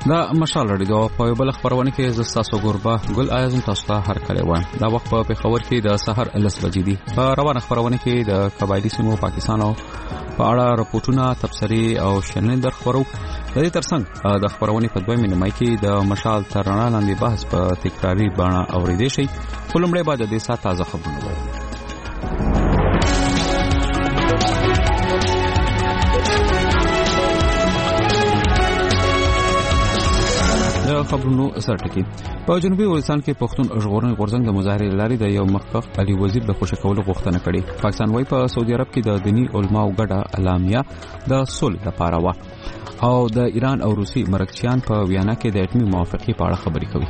دا مشال رادیو په بل خبرونه کې زستاسو ګوربا ګل اعظم تاسو ته هر کله وایم دا وخت په خبر کې د سحر 11 بجې دي په روانه خبرونه کې د قبایلی سیمو پاکستان او په اړه راپورټونه تبصري او شنن در خبرو د دې ترڅنګ د خبرونه په دوه مینه کې د مشال ترانه لاندې بحث په تکراری بڼه اوریدي شي ولومړی بعد د سات تازه خبرونه وایي خبرونو سرټکی په جنوبي افغانستان کې پښتون ژغورنې غورځنګ د مظاهرې لاري د یو مخکښ علي وزیر د خوشی کولو غوښتنه کړې پاکستان وايي په سعودي عرب کې د دینی علماو ګډه اعلامیه د صلح لپاره و او د ایران او روسي مرکچیان په ویانا کې د اټومي موافقې په اړه خبرې کوي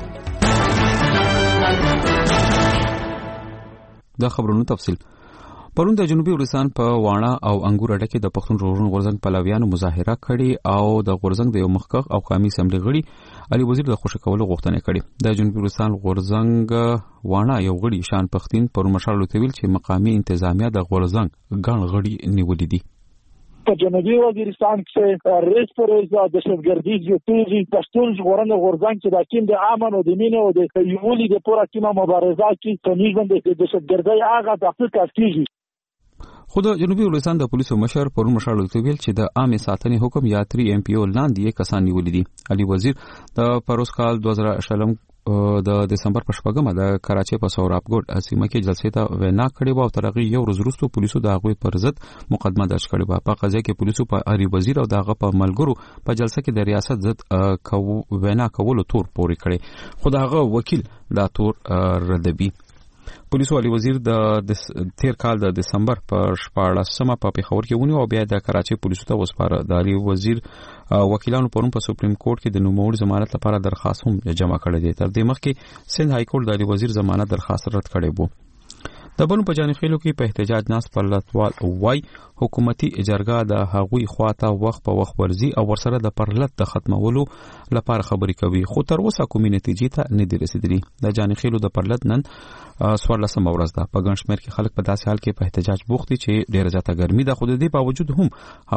دا خبرونو تفصیل پرون د جنوبي افغانستان په واڼه او انګور اډه کې د پښتون ژغورنې غورځنګ پلویانو مظاهره کړې او د غورځنګ د یو مخکښ او قومي اسمبلی غړي علي وزیر د خوشی کولو غوښتنه کړې د جنوبي افغانستان غورځنګ واڼه یو غړي شان پښتين پر مشال لوتویل چې مقامي انتظامیه د غورځنګ ګڼ غړي نیولې دي په جنوبي وزیرستان کې ریس پر ریس د دهشتګردي جوړېږي پښتون ژغورنې غورځنګ چې د کیم د امن او د مینې او د یووالي د پوره کیمه مبارزه کې په نیژوند د دهشتګردۍ هغه د افریقا کېږي خود جنوبي ولستان د پولیسو مشر پر مشال لوتویل چې د عامه ساتنې حکم یا 3 ام پی او لاندې کسان نیولې دي علي وزیر د پروس کال 2000 د دسمبر په شپږمه د کراچۍ په سوراب ګوټ سیمه کې جلسې ته وینا کړې و او ترغي یو ورځ وروسته پولیسو د هغوی پر ضد مقدمه درج کړې و په قضیه کې پولیسو په علي وزیر او دغه په ملګرو په جلسه کې د ریاست ضد وینا کولو تور پوري کړي خو دغه وکیل دا تور ردبي پولیسو علي وزیر د تیر کال د دسمبر په 14مه په پیښور کې ونیو او بیا د کراچۍ پولیسو ته وسپاره د علي وزیر وکیلانو پرون په سپریم کورټ کې د نوموړي ضمانت لپاره درخواست هم جمع کړی دی تر دې مخکې سند های کورټ د علي وزیر ضمانت درخواست رد کړی وو د بنو په جانخیلو کې په احتجاج ناس پر لټوال وای حکومتي اجرګه د هغوی خواته وخت په وخت ورزي او ورسره د پرلط د ختمولو لپاره خبرې کوي خو تر اوسه کومې نتیجې ته نه دي رسیدلي د جانخیلو د پرلط نن 14 ورځ ده په ګڼ شمېر کې خلک په داسې حال کې په احتجاج بوخت دي چې ډېره زیاته ګرمي ده خو د دې باوجود هم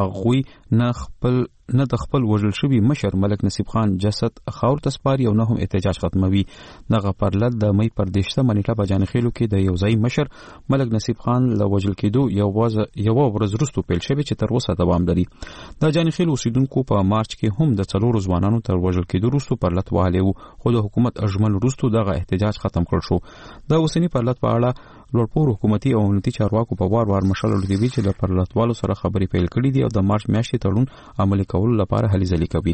هغوی نه د خپل وژل شوی مشر ملک نصیب خان جسد خاور تسپاري او نه هم احتجاج ختموي دغه پرلط د مې پر 10 منېټه په جانخیلو کې د یو ځای مشر ملک نصیب خان له وژل کېدو یو ورځ وروسته پیل شوی چې تر اوسه دوام لري د جانخیل اوسیدونکو په مارچ کې هم د 4 ځوانانو تر وژل کېدو وروسته پرلط وهلو خو د حکومت اجمل وروسته دغه احتجاج ختم کړ شو د اوسنی پرلط په اړه لوړپوړو حکومتي او امنیتي چارواکو په وار مشال لوتوي چې د پرلطوالو سره خبرې پیل کړې دي او د مارچ میاشتې تړون عملي کولو لپاره هلې ځلې کوي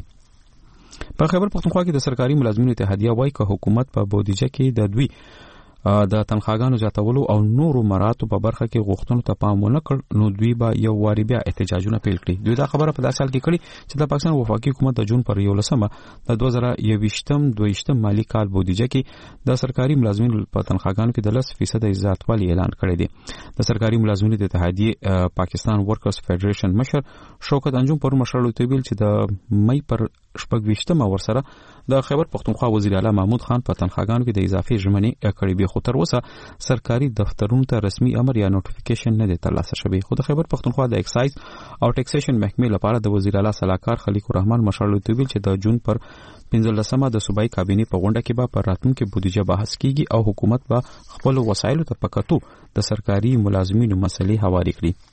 په خیبر پختونخوا کې د سرکاري ملازمینو اتحادیه وايي چې حکومت په بودیجه کې د دوی د تنخواګانو زیاتولو او نورو مراتو په برخه کې غوښتنو ته پام ونه کړ نو دوی به یو واری بیا احتجاجونه پیل کړي دوی دا خبره په داسې حال کې کړي چې د پاکستان وفاقي حکومت د جون پر 11مه د 2022 مالی کال بودیجه کې د سرکاري ملازمینو په تنخواګانو کې د 10% زیاتوالی اعلان کړی دی د سرکاري ملازمینو د اتحادیه پاکستان ورکرز فدریشن مشر شوکت انجم پر مشر لوتویل چې د مې پر 28مه ورسره د خیبر پختونخوا وزیر اعلی محمود خان په تنخواګانو کې د اضافي ژمنې کړې به خو تر اوسه سرکاري دفترونو ته رسمي امر یا نوټیفیکیشن نه دی ترلاسه شوی خو د خیبر پختونخوا د اکسایز او ټیکسیشن محکمې لپاره د وزیر اعلی صلاحکار خلیق الرحمن مشال لوتویل چې د جون پر 15مه د صوبایي کابینې په غونډه کې به پر راتلونکي بودیجه بحث کیږي او حکومت به خپل وسایلو ته پکاتو د سرکاري ملازمینو مسلې حواله کړي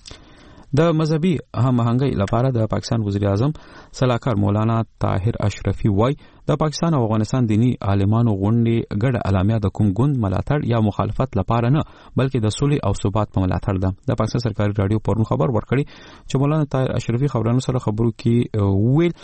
د مذهبي هماهنګۍ لپاره د پاکستان وزیر اعظم صلاحکار مولانا طاهر اشرفي وای د پاکستان او افغانستان دینی عالمانو غونډې ګډه اعلامیه د کوم ګوند ملاتړ یا مخالفت لپاره نه بلکې د صلح او ثبات په ملاتړ ده د پاکستان سرکاري رادیو پرون خبر ورکړي چې مولانا طاهر اشرفي خبرانو سره خبرو کې ویل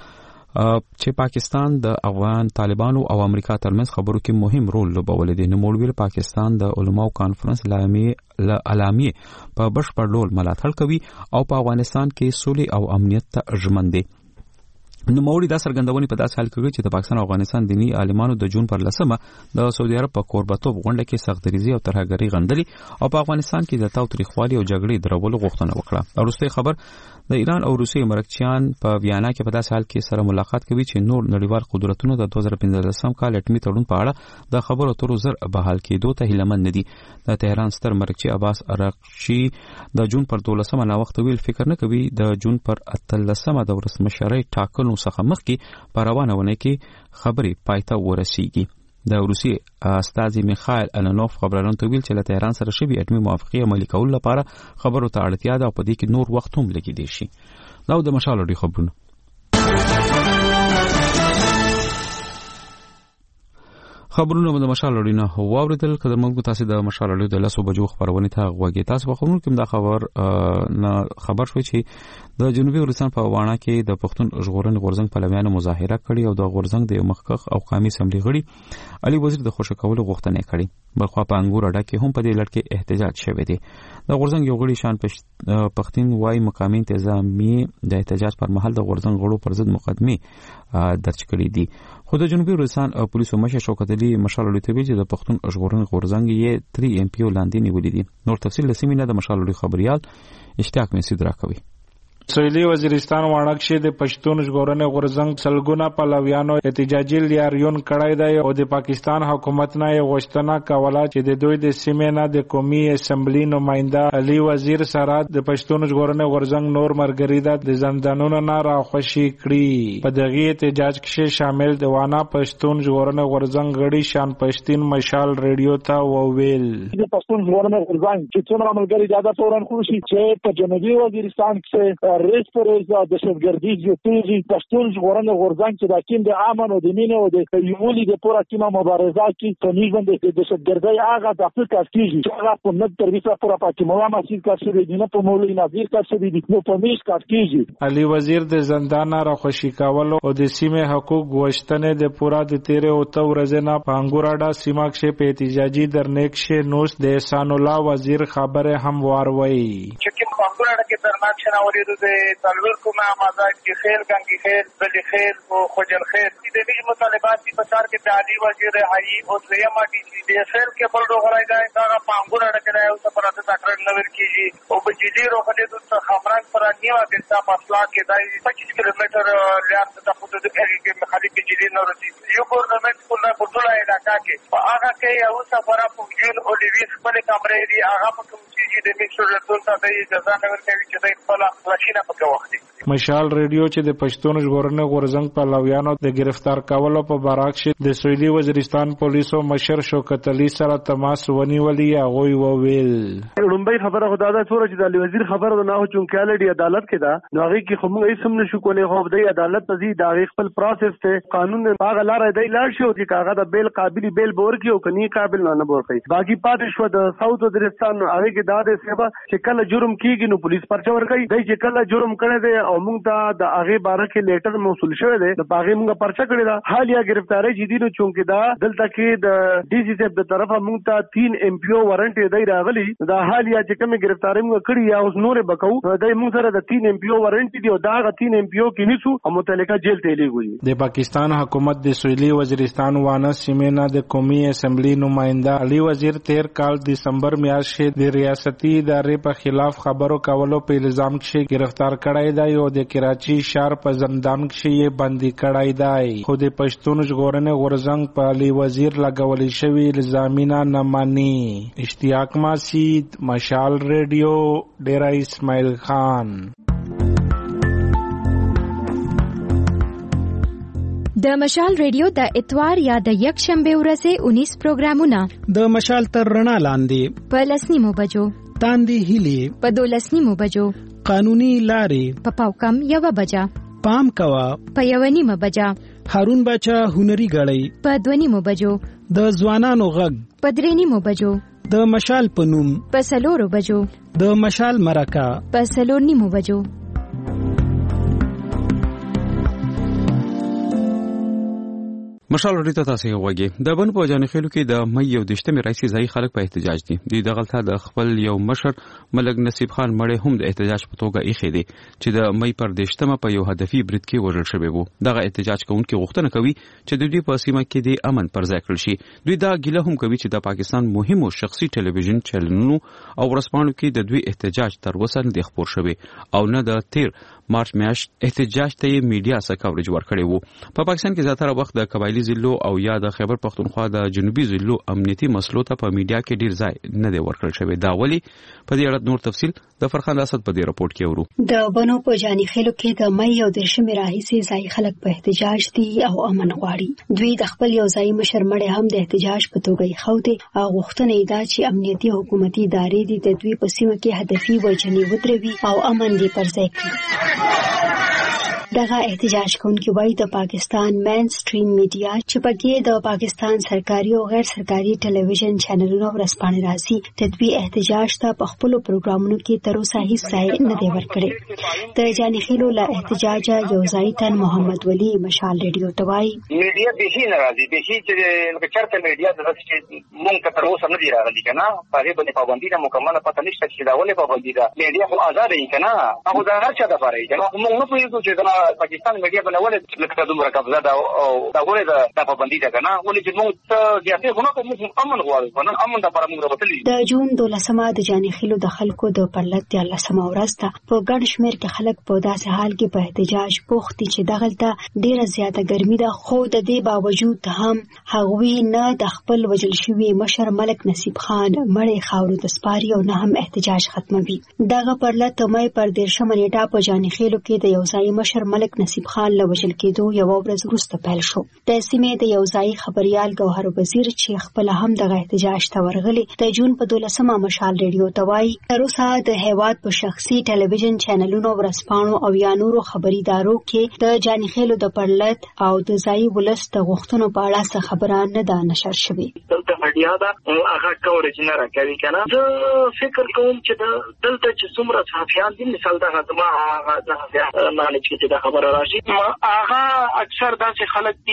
چې پاکستان د افغان طالبانو او امریکا ترمنځ خبرو کې مهم رول لوبولی دی نو مولوی پاکستان د علماو کانفرنس اعلامیه په بشپړ ډول ملاتړ کوي او په افغانستان کې صلح او امنیت ته ژمن دی نو موري دا سرګندونی په داس حال کې چې د پاکستان او افغانستان دینی عالمانو د جون پر 10مه د سعودي عرب په کوربتوب غونډه کې سختدریزي او ترهګری غندلي او په افغانستان کې د تاوتریخوالي او جګړې درولو غوښتنه وکړه ورسته خبر د ایران او روسي مرکچیان په ویانا کې په داس حال کې سره ملاقات کوي چې نور نړیوال قدرتونو د 2015 کال اټمی تړون په اړه د خبرو اترو زر بحال کېدو ته هیلمن ندي د تهران ستر مرکچی عباس عراقچی د جون پر 12مه نا وخت ویل فکر نه کوي د جون پر 13مه د ولسمشرۍ ټاکلو خبرونو څخه مخکې په روانه ونه کې خبرې پایته ورسیږي د روسي استازي میخائیل انانوف خبرونو ته ویل چې له تهران سره شوی اټومي موافقه عملي کول لپاره خبرو ته اړتیا ده او په دې کې نور وخت هم لګیدي شي دا د مشال لري خبرونه خبرونه د مشال لري نه واوریدل کله موږ تاسو د مشال لري د 10 بجو خبرونه ته غوږی تاسو په خبرونو کې دا خبر شوی چې د جنوبي ولسان په واڼه کې د پښتون ژغورنې غورځنګ پلویانو مظاهره کړې او د غورځنګ د مخکخ او قومي اسمبلی غړي علي وزیر د خوشی کولو غوښتنه کړې بلخوا په انګور اډه کې هم په دې لړ کې احتجاج شوی دی د غورځنګ یو غړي شان پښتون وايي مقامي انتظامی د احتجاج پر مهال د غورځنګ غړو پر ضد مقدمه درج کړې دي خو د جنوبي ولسان پولیسو مشر شوکت علي مشال لري ته ویل چې د پښتون ژغورنې غورځنګ یې 3 ام پی او لاندې نیولې دي نور تفصیل لسمینه د مشال لري خبريال اشتیاق مسعود راکوي سویلی وزیرستان وانک شه د پښتون ژغورنې غورځنګ سلګونه پلویانو احتجاجي لیاریون کړای دی او د پاکستان حکومت نه غوښتنه کوله چې د دوی د سیمې نه د قومي اسمبلی نماینده علي وزیر سره د پښتون ژغورنې غورځنګ نور مرګریدا د زندانونو نه راخوشي کړي په دغه احتجاج کې شامل د وانا پښتون ژغورنې غورځنګ غړي شان پښتون مشال ریډیو ته وویل د پښتون ژغورنې غورځنګ چې څومره ملګری زیاده تورن خوشي چې په جنوبي وزیرستان کې ریس پر د دهشتګردي جوړیږي پښتون ژغورنې غورځنګ چې د کیم د امن او د مینې او د یووالي د پوره کیمه مبارزه کې په نیژوند د دهشتګردۍ هغه د افریقا کېږي چې هغه په نت تر ویسه پوره پاتې مسیر کار شوی دی نه په مولوی نظیر کار شوی دی نو په میش کار کېږي علي وزیر د زندان را خوشی کولو او د سیمې حقوق غوښتنې د پوره د 13 او تو ورځې نه په انګوراډا سیمه کې په احتجاجي درنیک شه نوس د احسان الله وزیر خبره هم واروي چې کوم انګوراډا کې درناک شنه ورېدو تلویر کومه مازاج کی خیر گنگی خیر بلی خیر و خجل خیر دې دې مطالبات په سر کې د علي وزیر هاي او زیما دي چې خیر کې بل ډوغړای دا هغه پانګور اړه او څه پراته تکرار نور کیږي او په جدي روغله د خبران پر نیوا د تاسو اصلاح کې دا 25 کیلومتر لار ته په دې کې خالي کې جدي نور دي یو ګورنمنت کله په ټول علاقہ کې هغه کې یو سفر په جون او لیویس خپل کمرې دي هغه په کوم چې د میکسر رسول ته د اجازه نه ورکوي چې د خپل لاشینه په وخت مشال ریډیو چې د پښتون ژغورنې غورځنګ په لویانو د گرفتار کولو په بارک شه د سویلي وزیرستان پولیسو مشر شوکت علي سره تماس ونیولې هغه وویل لومبۍ خبره خدای دا څوره چې د علي وزیر خبره نه هو چون کالډي عدالت کې دا نو هغه کې کوم هیڅ هم نشو کولای خو د عدالت ته زی د خپل پروسس ته قانون هغه لار دی لاړ شو چې هغه د بیل قابلیت بیل بور کې او کني قابل نه بور کوي باقي پاتې شو د ساوث وزیرستان هغه کې دا د سیبا چې کله جرم کیږي نو پولیس پرچا ورکړي دای چې کله جرم کړي دی او موږ ته د هغه باره کې لیټر موصول شوی دی د هغه موږ پرچا کړی دا حالیه گرفتاری جدي نو چونکه دا دلته کې د ډي سي صاحب د طرفه موږ ته 3 ام پی او وارنټ دی راغلی دا حالیه چې کوم گرفتاری موږ کړی یا اوس نور بکو د موږ سره د 3 ام پی او وارنټ دی او دا 3 ام پی او کې نیسو او متعلقه جیل ته لیږي د پاکستان حکومت د سویلي وزیرستان وانه سیمه د قومي اسمبلی نماینده علي وزیر 13 کال دسمبر میاشت کې د ریاستي ادارې په خلاف خبرو کولو په الزام کې گرفتار کړای دی او د کراچي شهر په زندان کې یې بندي کړای دی خو د پښتون ژغورنې غورځنګ په علي وزیر لګولې شوی الزامونه نه مانی اشتیاق مسعود مشال ریډیو ډیرا اسماعیل خان د مشال ریډیو د اتوار یا د یک شنبه ورځې 19 پروګرامونه د مشال تر رڼا لاندې په 10 بجو تاندې هلي په 12 بجو قانوني لارې په پاوکم 1 بجا پام کوا په 1 بجا هارون بچا هنري غړی په 2 بجو د ځوانانو غږ په 3 بجو د مشال پنوم په 4 بجو د مشال مرکه په 4 بجو مشال ورته تاسو وګورئ د بن په جانخېلو کې د مې یو دشتمه رئیس ځای خلک په احتجاج دي د دغلطه د خپل یو مشر ملک نصیب خان مړې هم د احتجاج په توګه ایخې دي چې د مې پر دشتمه په یو هدفي برید کې وژل شوی وو دغه احتجاج کوونکي غوښتنه کوي چې د دوی په سیمه کې د امن پر ځای کړل شي دوی دا ګیله هم کوي چې د پاکستان مهمو شخصي ټلویزیون چینلونو او ورسپانو کې د دوی احتجاج تر اوسه نه خبر شوی او نه د تیر مارچ میاشت احتجاج ته میډیا سره کوریج ورکړی وو. په پاکستان کې زیاتره وخت د قبایلی ضلعو او یا د خیبر پختونخوا د جنوبي ضلعو امنیتي مسلو ته په میډیا کې ډیر ځای نه دی ورکړل شوی. دا ولی په دې اړه نور تفصیل د فرخان اسد په دې راپورټ کې ورو. د بنو په جاني خېلو کې د مې او د شمې راهیسي ځای خلک په احتجاج دي او امن غواړي. دوی د خپل یو ځای مشر مړ هم د احتجاج په توګه خوته او غوښتنه دا چې امنیتي حکومتي ادارې دي د دوی په سیمه کې هدفي وجنې ودروي او امن دي پر ځای کړي. دغه احتجاج کوونکي وایي د پاکستان مین سټریم میډیا چې پکې د پاکستان سرکاري او غیر سرکاري ټلویزیون چینلونو ورسپانې راځي د دوی احتجاج ته په خپل پروګرامونو کې تر اوسه هیڅ ځای نه دی ورکړی. د جاني خېلو له احتجاج یو ځای تن محمد ولی مشال ریډیو ته وایي میډیا به هی ناراضي به هی چې چرته میډیا د رسټ مونږ ته تر اوسه نه دی راغلی کنه په دې باندې پابندي نه مکمله پته نشته چې دا ولې پابندي ده. میډیا خو آزاد دی کنه هغه دا هر څه د فارې کنه موږ نه پوهیږو چې پاکستان میډیا باندې ولې لکه دومره قبضه ده او دا ولې دا پابندي ده کنه ولې چې موږ ته زیاتې غوڼه کوم امن غواړو کنه امن د لپاره موږ راوتلي. د جون 12 د جاني خېلو د خلکو د پرلط 13 ورځ ته په ګڼ شمېر کې خلک په داسې حال کې په احتجاج بوخت دي چې دغلته ډیره زیاته ګرمي ده خو د دې باوجود هم هغوی نه د خپل وجل شوی مشر ملک نصیب خان مړې خاورو د سپاري او نه هم احتجاج ختموي. دغه پرلط مې پر 13 نیټه په جاني خېلو کې د یو ځای مشر ملک نصیب خان له وژل کېدو یو ورځ وروسته پیل شو. د سیمې د یو ځای خبريال ګوهر وزیر چې خپل هم دغه احتجاج ته ورغلی د جون په 12 مشال ریډیو ته وایي تر اوسه د هیواد په شخصي ټلویزیون چینلونو ورسپانو او یا نورو خبريدارو کې د جاني خېلو د پرلط او د ځای ولس د غوښتنو په اړه څه خبره نه ده نشر شوې. دلته میډیا دا هغه کوریج نه راکوي کنه. زه فکر کوم چې دلته چې څومره صحافیان دي مثال دا زما هغه معنی چې دا خبره راشي هغه اکثر داسې خلک دي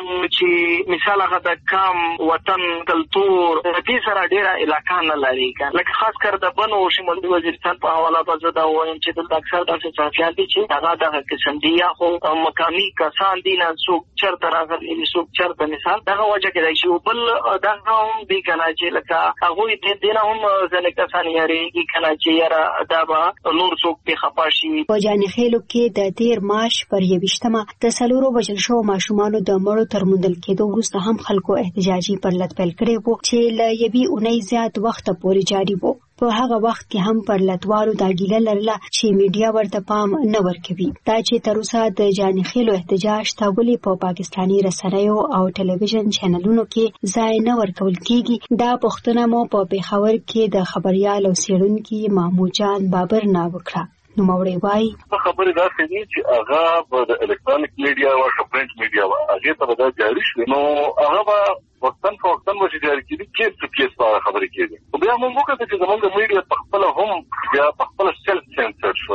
چې مثال هغه د کام وطن کلتور دې سره ډیره علاقه نه لري کنه. لکه خاص کر د بنو شمالي وزیرستان په حواله به دا وایم چې دلته اکثر داسې صحافیان دي چې هغه د قسم دي یا خو مقامي کسان دي نه څوک چرته راغلي څوک چرته مثال دغه وجه کې دی چې بل دغه هم دی کنه چې لکه هغه دې نه هم ځنه کسان یاري کنه چې یاره دا به نور څوک په خپاشي. په جاني خېلو کې د 13 مارچ پر 21 د سلورو وجل شو ماشومانو د مړو تر موندل کېدو وروسته هم خلکو احتجاجي پرلط پیل کړی وو چې له یوې اونۍ زیات وخت پورې جاري وو. په هغه وخت کې هم پرلطوارو دا ګیله لرله چې میډیا ورته پام نه ورکوي. دا چې تر اوسه د جاني خېلو احتجاج ته ولې په پاکستاني رسنیو او ټلویزیون چینلونو کې ځای نه ورکول کېږي دا پوښتنه مو په پیښور کې د خبريال او څېړونکي محمود جان بابر نه وکړه. نو موري وای خبره دا چې هغه د الکترونیک میډیا او پرنټ میډیا هغه ته دا جاری شو نو هغه وختن چې جاری کړي کیس په خبرې کېږي. بیا موږ وکړو چې زموږ میډیا په خپل هم بیا په خپل سیلف سنسر شو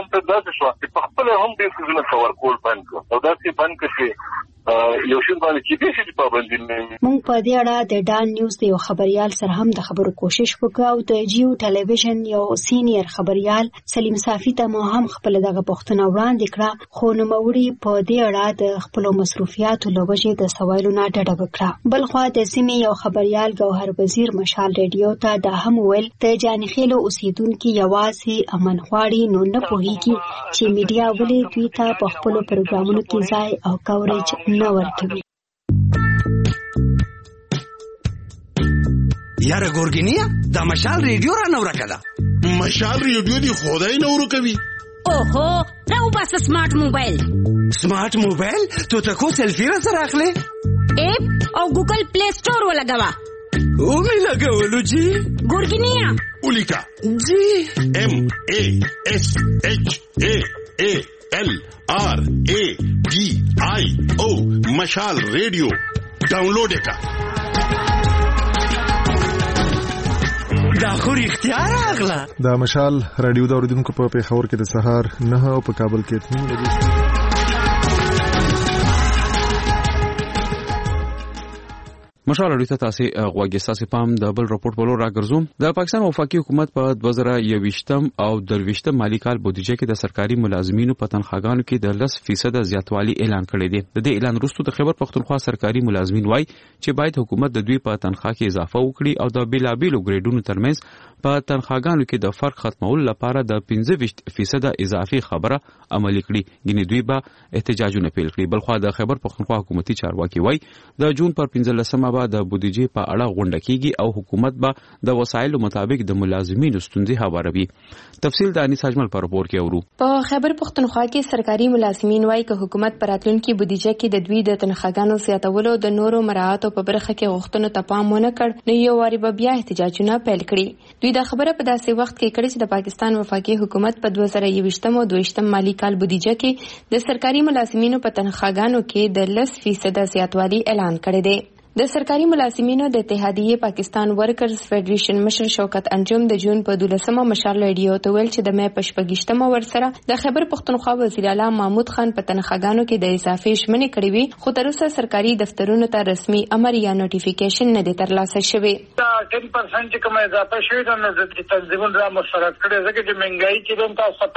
چې په خپل هم د څه نه کور کول بند کړو او دا چې بند کړي یو شین باندې کې دې چې پابندي نه. موږ په دې اړه د ډان نیوز د یو خبريال سره هم د خبرو کوشش وکړو او د جیو ټلویزیون یو سینیئر خبريال سلیم صافي ته مو هم خپل دغه پوښتنه وړاندې کړه خو نوموړي په دې اړه د خپل مسؤلیتونو لوجه د سوالو نه ډډه وکړه. بل خو د سیمې یو خبريال ګوهر وزیر مشال ریډیو ته دا هم ویل د جاني خېلو اوسیدونکو یوازې امن غواړي نو نه پوهیږي چې میډیا ولې دوی ته په خپل پروګرامونو کې ځای او کوریج نه ورکوي. یاره ګورګینیا دا مشال ریډیو را نو راکړه. مشال ریډیو دی خدای نو ورکوي. اوهو راو بس سمارټ موبایل تو تکو سلفی را سره اخلي اپ او ګوګل پلی سٹور ولګوا او می لګولو جی ګورګینیا ولیکا جی MASHALRADIO مشال ریډیو ډاونلوډ کا دا خو اختیار اغلا. دا مشال رادیو دا اوریدونکو په پیښور کې د سهار 9 او په کابل کې 8 بجې. مشال اړیته تاسو غوږی تاسو پام د بل راپورټ په لور راګرځوم. د پاکستان وفاقي حکومت په 2021 او 23 مالی کال بودیجه کې د سرکاري ملازمینو په تنخواګانو کې د 10% زیاتوالی اعلان کړی دی. د دې اعلان وروسته د خیبر پختونخوا سرکاري ملازمین وایي چې باید حکومت د دوی په تنخواه کې اضافه وکړي او د بیلابیلو ګریډونو ترمنځ په تنخواګانو کې د فرق ختمولو لپاره د 15% اضافي خبره عملي کړي. ګینه دوی به احتجاجونه پیل کړي. بلخو د خیبر پختونخوا حکومتي چارواکي وایي د جون پر 15 د بودیجې په اړه غونډه کیږي او حکومت به د وسایلو مطابق د ملازمینو ستونزې هواروي. تفصیل د انیس اجمل پر راپور کې اورو. په خیبر پختونخوا کې سرکاري ملازمین وایي چې حکومت پر راتلونکي بودیجه کې د دوی د تنخواګانو زیاتولو د نورو مراعاتو په برخه کې غوښتنو ته پام ونه کړ نو یو واری به بیا احتجاجونه پیل کړي. دوی دا خبره په داسې وخت کې کړې چې د پاکستان وفاقي حکومت په 2021 او 22 مالی کال بودیجه کې د سرکاري ملازمینو په تنخواګانو کې د 10% زیاتوالی اعلان کړی دی. د سرکاري ملازمینو د اتحادیې پاکستان ورکرز فدریشن مشر شوکت انجم د جون په 12مه مشال ریډیو ته ویل چې د مې په 28مه ورسره د خیبر پختونخوا وزیر اعلی محمود خان په تنخواګانو کې د اضافي شمنې کړې وي خو تر اوسه سرکاري دفترونو ته رسمي امر یا نوټیفیکیشن نه دی ترلاسه شوی. 10% کوم اضافه شوی د نظر تنظیمونو را مشورت کړي ځکه چې مهنګای کې د تاسو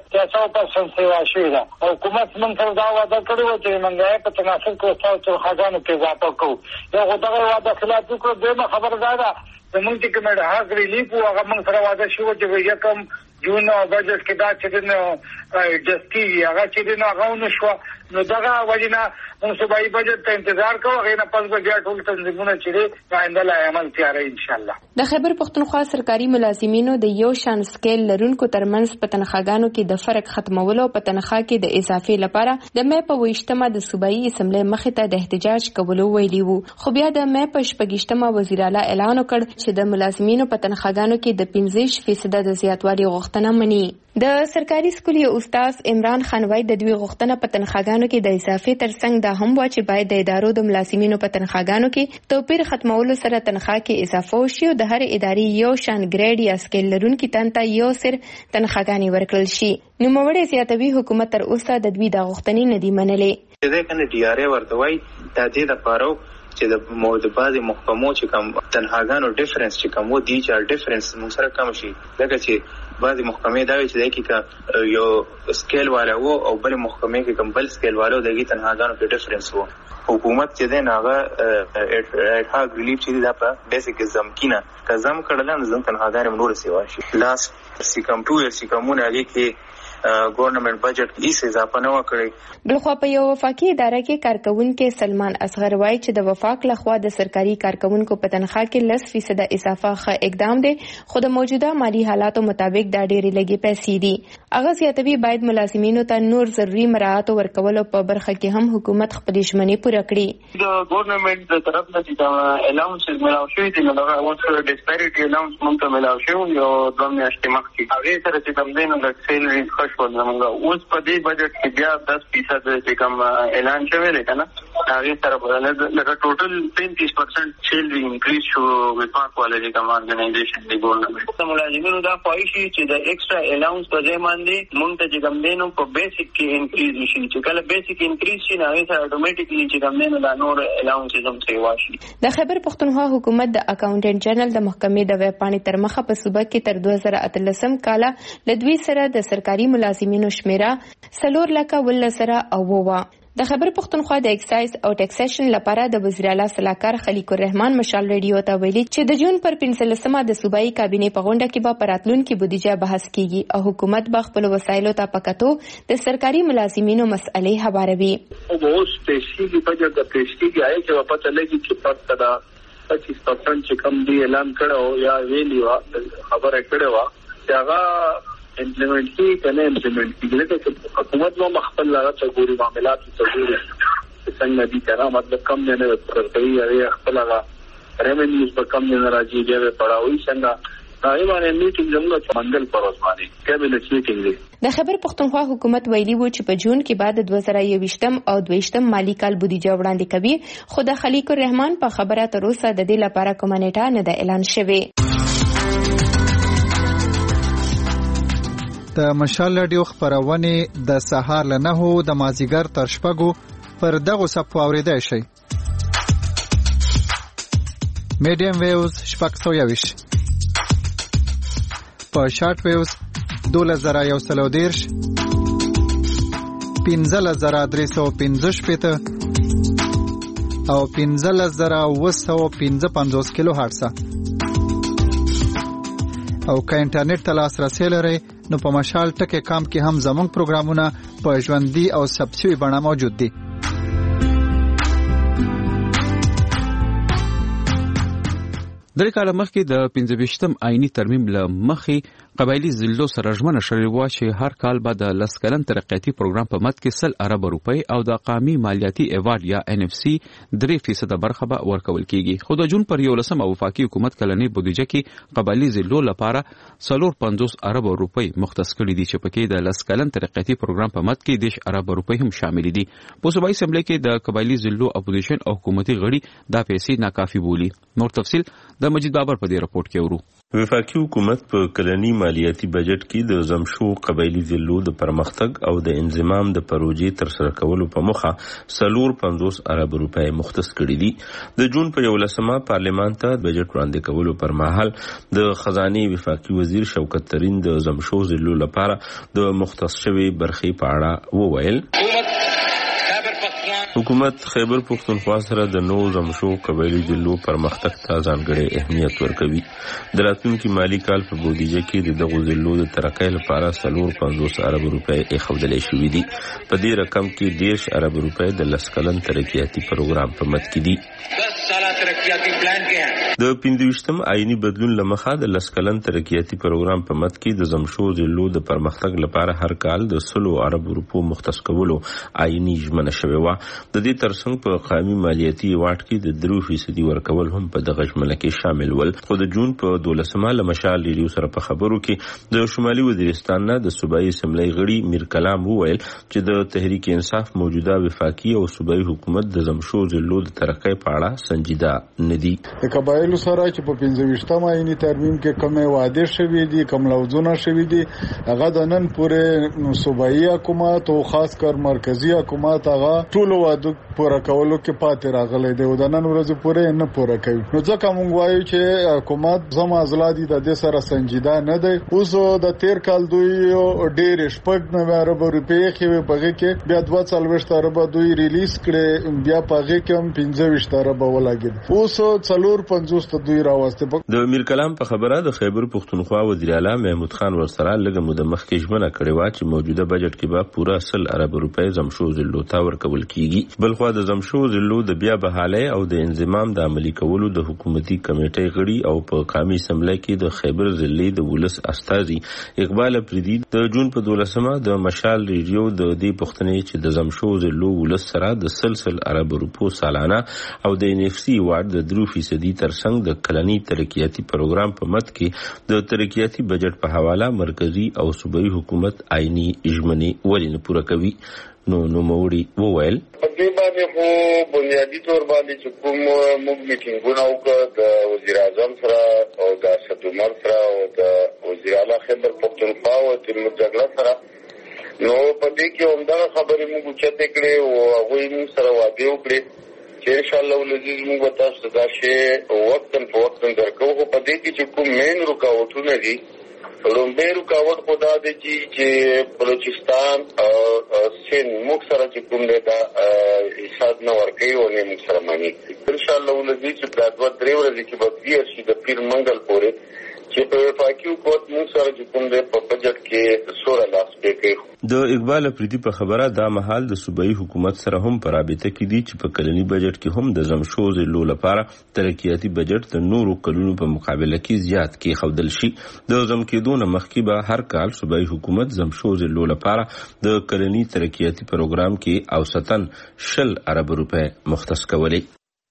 په 300% سیوا شوی دا حکومت من سره دا وعده کړی و چې مهنګای په تناسب کې تنخواګانو کې اضافه کوو. دا غوډه واده خلاف وکړو. دغه خبردار ده زمونږ چې کومه د حق ریلیف او هغه موږ سره واده شو چې یکم جون او بجټ کې دا چې د جستی هغه چې د هغه نشو نو دغه وجنه موږ صوبایي بجټ ته انتظار کوو. هغه نه پس به بیا ټول تنظیمونه چې آینده لا عمل تیارې ان شاء الله. د خیبر پختونخوا سرکاري ملازمینو د یو شان سکیل لرونکو ترمنځ په تنخواګانو کې د فرق ختمولو په تنخواه کې د اضافي لپاره د مې په 28مه د صوبایي اسمبلی مخې ته د احتجاج کولو ویلي وو. خو بیا د مې په 28مه وزیر اعلی اعلان وکړ چې د ملازمینو په تنخواګانو کې د 15% د زیاتوالي غوښتنه مني. د سرکاري سکولي استاد عمران خان وای د دوی غوښتنه په تنخواګانو کې د اضافي ترڅنګ دا هم و چې باید د ادارو د ملازمینو په تنخواګانو کې توپیر ختمولو سره تنخواه کې اضافه وشي او د هر ادارې یو شان ګریډ یا سکیل لرونکي تنته یو سر تنخواګانې ورکړل شي. نوموړی زیاتوي حکومت تر اوسه د دوی د غوښتنې نه دی منلې. د کنه ډي ار اي ورته وای د دې لپاره چې د مواد بعضي محکمو چې کوم تنخواګانو ډیفرنس چې کوم دی چې ډیفرنس موږ سره کم شي. لکه چې بعضي محکمې دا وي چې د کې یو سکیل والا وو او بل محکمې کې کوم بل سکیل والا دغه تنخواګانو کې ډیفرنس وو. حکومت چې د ناغه حق ریلیف چې دا په بیسیک زمکینه کزم کړل نه زم تنخواګانې نور سیوا شي. لاس سیکم 2 یا سیکمونه هغه کې ګورنمنت بجټ هیڅ اضافه نه وکړي. بلخو په یو وفاقي اداره کې کارکونکو سلمان اصغر وایي چې د وفاق لخوا د سرکاري کارکونکو په تنخواه کې 10% اضافه ښه اقدام دی خو د موجوده مالی حالاتو مطابق دا ډېرې لږې پیسې دي. هغه زیاتوي باید ملازمینو ته نور ضروري مراعات ورکولو په برخه کې هم حکومت خپل ژمنې پوره کړي. د ګورنمنت د طرف نه چې الاونسز ملاو شوی دي نو دا اوس ډیسپیریټي الاونس مونږ ته ملاو شوی یو دوه میاشتې مخکې هغه سره چې کوم دین د سیلری اوس په دې بجټ کې بیا 10% چې کوم اعلان شوی دی کنه هغه سره لکه ټوټل 35% سیلری انکریز شو وفاق والے کوم ارګنایزیشن دی ګورنمنت ملازمینو دا پوښتنه چې د ایکسترا الاونس په ځای باندې مونږ ته چې کوم دینو په بیسیک کې انکریز شي چې کله بیسیک انکریز شي نو هغه سره اتوماتیکلی چې کوم دینو دا نور الاونس هم سیوا شي. د خیبر پختونخوا حکومت د اکاونټنټ جنرال د محکمې د ویپاڼې تر مخه په صوبه کې تر 2013 کال لدوی سره د سرکاري ملازمینو شمیره 4,000 د خیبر پختونخوا د ایکسایز او ټیکسیشن لپاره د وزیر اعلی صلاحکار خلیق الرحمن مشال ریډیو ته ویلي چې د جون پر 15مه د صوبایي کابینې په غونډه کې به پراتلونکو بودیجه بحث کیږي او حکومت به خپل وسایلو ته پکاتو د سرکاري ملازمینو مسئلې هواروي. اوس پیسې په بجټ د پیسې کې آی چې پته لګي چې پات دا 25% چې کم دی اعلان کړو یا ویلی خبره کړو هغه امپلیمنٹ کی کنه امپلیمنٹ کی دغه حکومت نو مخبل لاره ګوري معاملات ته څنګه دي کنه مطلب کم نه ورته یې خپل هغه ریونیوز په کم نه راځي دی پړاوي څنګه هغه باندې میټینګ زموږ منګل پر ورځمانه کابینټ میټینګ دی. د خیبر پختونخوا حکومت ویلي و چې په جون کې بعد 2021 او 22 مالی کال بودیجه وړاندې کوي خو د خلیق الرحمن په خبره تر اوسه د دې لپاره کومه نیټه نه ده اعلان شوی. د مشال رادیو خبرونه د سهار له 9 د مازیګر تر شپږو پر دغه صفو اوریدای شي. میډیم ویوز 620 په شارټ ویوز 2130 15315 او 15955 کیلو هرتز. او که انټرنیټ ته لاسرسی لرئ نو په مشال ټکی کام کې هم زموږ پروګرامونه په ژوندۍ او ثبت شوي بڼه موجود دي. درې کاله مخکې د 25م آئینی ترمیم له مخې قبایلی ضلعو سره ژمنه شوې وه چې هر کال به د 10 کلن ترقیاتي پروګرام په مد کې 100 ارب روپۍ او د قومي مالیاتي ایوارډ یا NFC 3% برخه به ورکول کیږي. خو د جون پر 11 وفاقي حکومت کلنۍ بودیجه کې قبایلی ضلعو لپاره 450 ارب روپۍ مختص کړي دي چې پکې د 10 کلن ترقیاتي پروګرام په مد کې 10 ارب روپۍ هم شامل دي. په صوبایي اسمبلی کې د قبایلی ضلعو اپوزیشن او حکومتي غړي دا پیسې ناکافي بولي. نور تفصیل د مجید بابر په دې راپورټ کې ورو. وفاقي حکومت په کلنی مالیاتي بجټ کې د زمشو قبایلی ضلعو د پرمختګ او د انضمام د پروژې تر سره کولو په موخه 450 ارب روپۍ مختص کړي دي. د جون په 11 پارلمان ته بجټ وړاندې کولو پر مهال د خزانه وفاقي وزیر شوکت ترين د زمشو ضلعو لپاره د مختص شوی برخې په اړه وویل. حکومت خیبر پختونخوا سره د نو زمشو قبایلی ضلعو پرمختګ ته ځانګړی اهمیت ورکوي. د راتلونکي مالی کال په بودیجه کې د دغو ضلعو د ترقۍ لپاره 450 ارب روپۍ ایښودل شوي دي. په دې رقم کې 10 ارب روپۍ د 10 کلن ترقیاتي پروګرام په مد کې دي. د 25م آئینی بدلون لمخه د 10 کلن ترقیاتي پروګرام په مد کې د زمشو ضلعو د پرمختګ لپاره هر کال د 100 ارب روپو مختص کولو آئینی ژمنه شوې وه. د دې ترڅنګ په قومي مالیاتي ایوارډ کې د 3% ورکول هم په دغه ژمنه کې شامل ول. خو د جون په 12 له مشال ریډیو سره په خبرو کې د شمالي وزیرستان نه د صوبایي اسمبلی غړي میر کلام وویل چې د تحریک انصاف موجوده وفاقي او صوبایي حکومت د زمشو ضلعو د ترقۍ په اړه سنجیده ندي. د قبایلو سره چې په 25م آئینی ترمیم کې کومه وعده شوې دي، کوم لوزونه شوې دي، هغه د نن پورې صوبایي حکومت او خاص کر مرکزی حکومت هغه ټول وعده پوره کولو کې پاتې راغلي دی او د نن ورځې پورې نه پوره کوي. نو ځکه موږ وایو چې حکومت زما ازلادي د دې سره سنجیده نه دی. اوس د 13 کال دوی ډېر شپږ نه ارب روپۍ کې بغه کې بیا 42 ارب دوی ریلیز کړي، بیا پغه کې هم 25 ارب ولګید. اوس 450 ته دوی راوسته. د میر کلام په خبره د خیبر پختونخوا وزیر اعلی محمود خان ورسره لږه موده مخکې ژمنه کړې و چې موجوده بجټ کې به پوره 100 ارب روپۍ زمشو ضلعو ته ورکول کیږي. بلخو د زمشو ضلعو د بیا بحالۍ او د انضمام د عملي کولو د حکومتي کمیټې غړي او په قومي اسمبلی کې د خیبر ضلعي د ولس استازي اقبال افریدي د جون په 12 د مشال ریډیو د دې پښتنې چې د زمشو ضلعو ولس سره د 100 ارب روپو سالانه او د NFC ایوارډ د 3% ترڅنګ د کلنی ترقیاتي پروګرام په مد کې د ترقیاتي بجټ په حواله مرکزی او صوبایي حکومت آئینی ژمنې ولې نه پوره کوي. نو موري وویل په دې باندې خو بنیادی تور باندې چې کوم موږ میټینګونه وکړو د وزیر اعظم سره او د اسد عمر سره او د وزیر اعلی خیبر پختونخوا او تیمور جګړه سره، نو په دې کې همدا خبرې موږ چته کړې او هغه موږ سره وعده وکړې چې ان شاء الله ولې موږ تاسو دا شی وختن په وخت درکو. په دې کې چې کوم مین رکاوټونه دي، لومبه رکاوټ خدا دې چې بلوچستان او سین موږ سره چې کوم دا حساب نه ورکوي او نه موږ سره مانی. ان شاء الله ولې چې د 2-3 ورځې کې به بیا شي د پیر منګل پورې چې په وفاقي حکومت موږ سره چې کوم په بجټ کې 16 لاس پکې. د اقبال افریدي په خبره دا مهال د صوبایي حکومت سره هم په رابطه کې دي چې په کلنی بجټ کې هم د زمشو ضلعو لپاره ترقیاتي بجټ د نورو کلونو په مقابله کې زیات کې خودل شي. د زم کېدو نه مخکې به هر کال صوبایي حکومت زمشو ضلعو لپاره د کلنی ترقیاتي پروګرام کې اوسطاً 20 ارب روپۍ مختص کولې.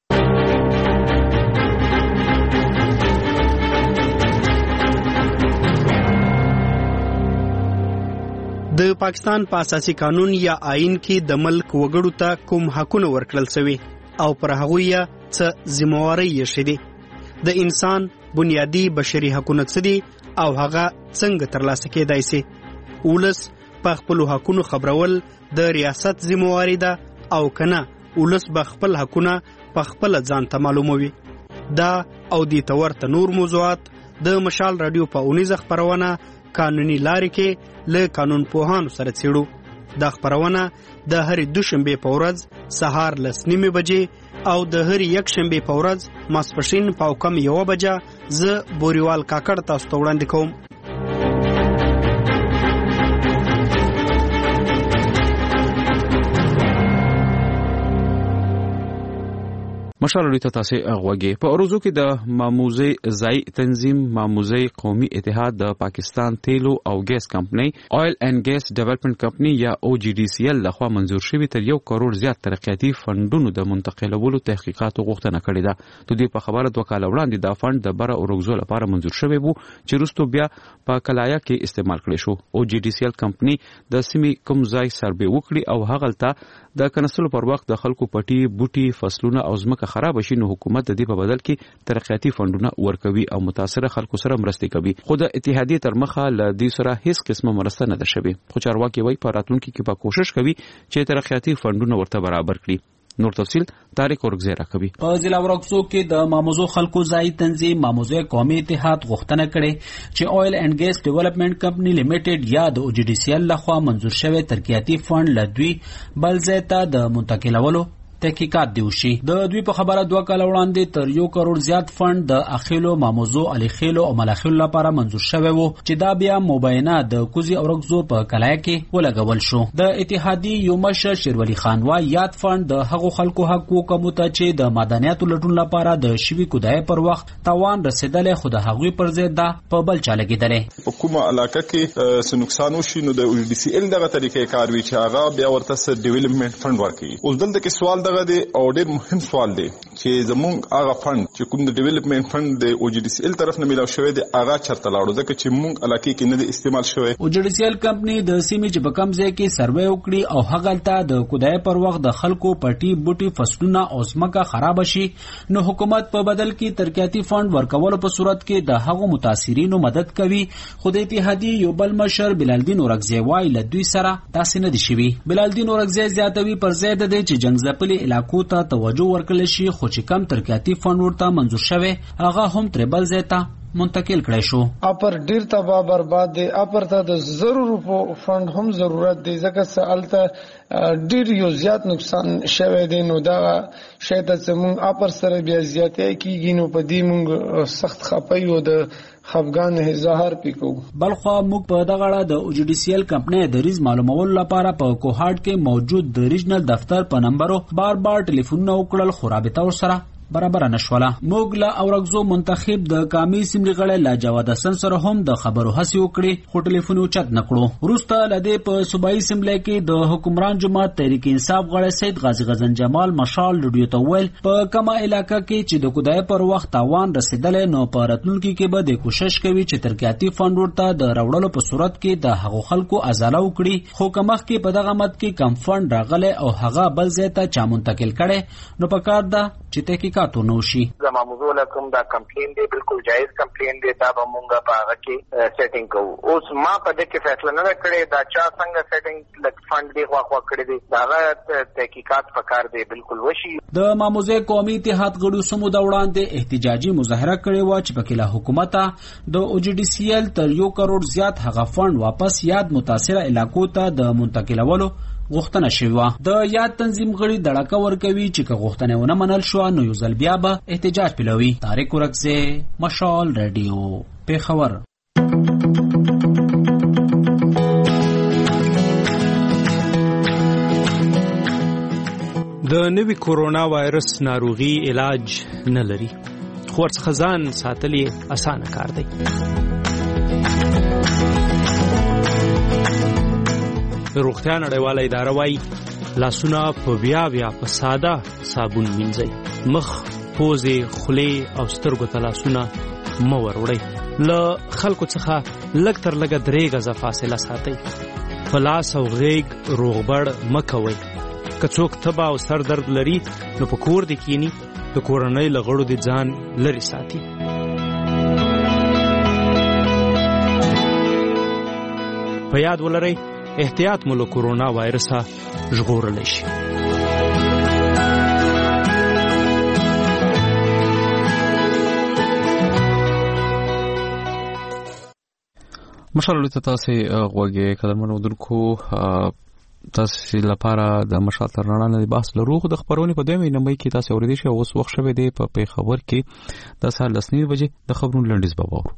د پاکستان په اساسي قانون یا آئین کې د ملک وګړو ته کوم حقونه ورکړل شوي او پر هغه یې څه ذمہواری یې شې د انسان بنیادی بشري حقونه څه دي او هغه څنګه ترلاسه کېدای شي. ولس په خپل حقونو خبرول د ریاست ذمہواری ده او کنه ولس به خپل حقونه په خپل ځان ته معلوموي. دا او دې ته ورته نور موضوعات د مشال رادیو په اونیزه خپرونه قانوني لارې کې له قانون پوهانو سره څېړو. دا خپرونه د هرې دوشنبې په ورځ سهار 9:30 بجې او د هرې یکشنبې په ورځ ماسپښین په کم 1 بجه زه بوریوال کاکړ تاسو ته وړاندې کوم. مشال رادیو ته تاسو غوږی. په اروزو کې د ماموزه ځای تنظیم ماموزه قومي اتحاد د پاکستان تیلو او ګیس کمپنۍ آیل اینڈ ګیس ډیولپمنٹ کمپنۍ یا OGDCL لخوا منظور شوی تر 1 کروڑ زیات ترقیاتي فندونو د منتقلولو تحقیقاتو غوښتنه کړې ده. د دې په خبره 2 کال وړاندې دا فند د بره اورګزو لپاره منظور شوی وو چې وروسته بیا په کلایا کې استعمال کړی شو. OGDCL کمپنۍ د سیمې کوم ځای سروې وکړي او هغلته د کنسلو پر وخت د خلکو پټي بوټي فصلونه او ځمکه خراب شي نو حکومت د دې په بدل کې ترقیاتي فندونه ورکوي او متاثره خلکو سره مرسته کوي. خو د اتحادیې تر مخه ل دې سره هیڅ قسمه مرسته نه ده شوی. خو چارواکي وایي په راتلونکي کې په کوشش کوي چې ترقیاتي فندونه ورته برابر کړي. نور تفصیل طارق اورګزی راکوي. په ضلع ورکسو کې د ماموزو خلکو ځای تنظیم ماموزه قومي اتحاد غوښتنه کړې چې آیل اینڈ ګیس ډیولپمنٹ کمپنۍ لیمیټډ یا د OGDCL لخوا منظور شوی ترقیاتي فند لدوی بل ځای ته د منتقلولو تحقیقات دی وشي. د دوی په خبره 2 کال وړاندې تر 1 کروڑ زیات فند د اخیلو ماموزو الیخیلو او ملاخیلو لپاره منظور شوی وو چې دا بیا مبینه د کوزي اورګزو په کلای کې ولګول شو. د اتحادی یو مشر شیرولی خان وای یاد فند د هغو خلکو حقوق مته چې د مدنیاتو لټون لپاره د شوی کودای پر وخت توان رسیدلې خو د هغوی پر ضد دا په بل چا لګیدلې. په کومه علاقه کې څه نقصان وشي نو د OGDCL دغه طریقې کار وی چې هغه بیا ورته ډیولپمنٹ فند ورکړي. اوس دلته کې سوال دغه دی او ډېر مهم سوال دی چې زمونږ هغه فند چې کوم د ډیولپمنٹ فند د OGDCL طرف نه ملاو شوی دی هغه چرته لاړو ځکه چې مونږ علاقې کې نه دی استعمال شوی. OGDCL کمپنۍ د سیمې چې په کم ځای کې سروې وکړي او هغلته د کودای پر وخت د خلکو پټي بوټي فصلونه او ځمکه خراب شي نو حکومت په بدل کې ترقیاتي فند ورکولو په صورت کې د هغو متاثرینو مدد کوي. خو د اتحادیې یو بل مشر بلالدین اورګزی وای له دوی سره داسې نه دي شوي. بلالدین اورګزی زیاتوي پر ضد دی چې جنگځپلي علاقو ته توجه ورکړل شي خو چې کم ترقیاتي فند ورته منظور شوی هغه هم تر بل ځای ته منتقل کړی شو. اپر ډیر تباہ برباد دی. اپر ته د ضرورو فند هم ضرورت دی ځکه سالته ډیر یو زیات نقصان شوی دی نو دا شاید چې اپر سره بیا زیاتې کیږي نو په دې موږ سخت خپای او د خفغان اظهار پکو. بلخو موږ په دغه اړه د OGDCL کمپنۍ د ریز معلومولو لپاره په کوهاټ کې موجود د ریجنل دفتر په نمبرو بار ټلیفونونه وکړل خو رابطه ورسره برابر نشوله. موږ له اورګزو منتخب د قامي سیمې غړي لاجواد حسن سره هم د خبرو هڅه وکړي خو ټلیفون اوچت نکړو. وروسته لدې په صوبایي سیمې کې د حکمران جماعت تحریک انصاف غړي سید غازی غزن جمال مشال رادیو ته ویل په کومه علاقه کې چې د کودای پر وخت توان رسیدلې نو په راتلونکي کې به د کوشش کوي چې ترقیاتي فند ورته د راوړلو په صورت کې د هغو خلکو ازاله وکړي. خو کمخ کې په دغه مت کې کم فند راغله او هغه بل ځای ته چا منتقل کړي نو په کار ده چې تحقیقات ونوشي. زما موضوع لکم دا کمپلین دی بالکل جایز کمپلین دی دا به مونږه په هغه کې سیټینګ کوو. اوس ما په دې کې فیصله نه کړې دا چا څنګه سیټینګ لک فند دی خو کړی دی دا تحقیقات پکار دی بالکل وشي. د ماموزه قومي اتحاد غړو سمو د وړاندې احتجاجي مظاهره کړې و چې پکې له حکومت د OGDCL تر 1 کروڑ زیات هغه فند واپس یاد متاثره علاقو ته د منتقلولو غوښتنه شوی و. د یاد تنظیم غړي دړکه ورکوي چې که غوښتنه ونه منل شو نو یو ځل بیا به احتجاج پیلوي. طارق اورګزی مشال رادیو پیښور. د نوي کورونا وایرس ناروغي علاج نه لري خو ورڅخه ځان ساتل یې اسانه کار دی. روغتیا نړیواله اداره وايي لاسونه په بیا په ساده صابون مینځئ. مخ، پوزې، خولې او سترګو ته لاسونه مه وروړئ. له خلکو څخه لږ تر لږه 3 غزه فاصله ساتئ. په لاس او غېږ روغبړ مه کوئ. که څوک تبه او سر درد لري نو په کور دې کینی د کورنۍ له غړو دې ځان لرې ساتي. په یاد ولرئ احتیاط مو له کورونا وایرسه ژغورلی شي. مشال ته تاسو غوږی قدرمنو دونکو تاسو لپاره د مشال تر رڼا نه بحث لرو. خو د خبرونې په دویمه نمبر کې تاسو اوریدئ شئ. اوس وخت شوه دی په خبر کې د سهار 10:00 بجې د خبرونو لنډیز به وورو.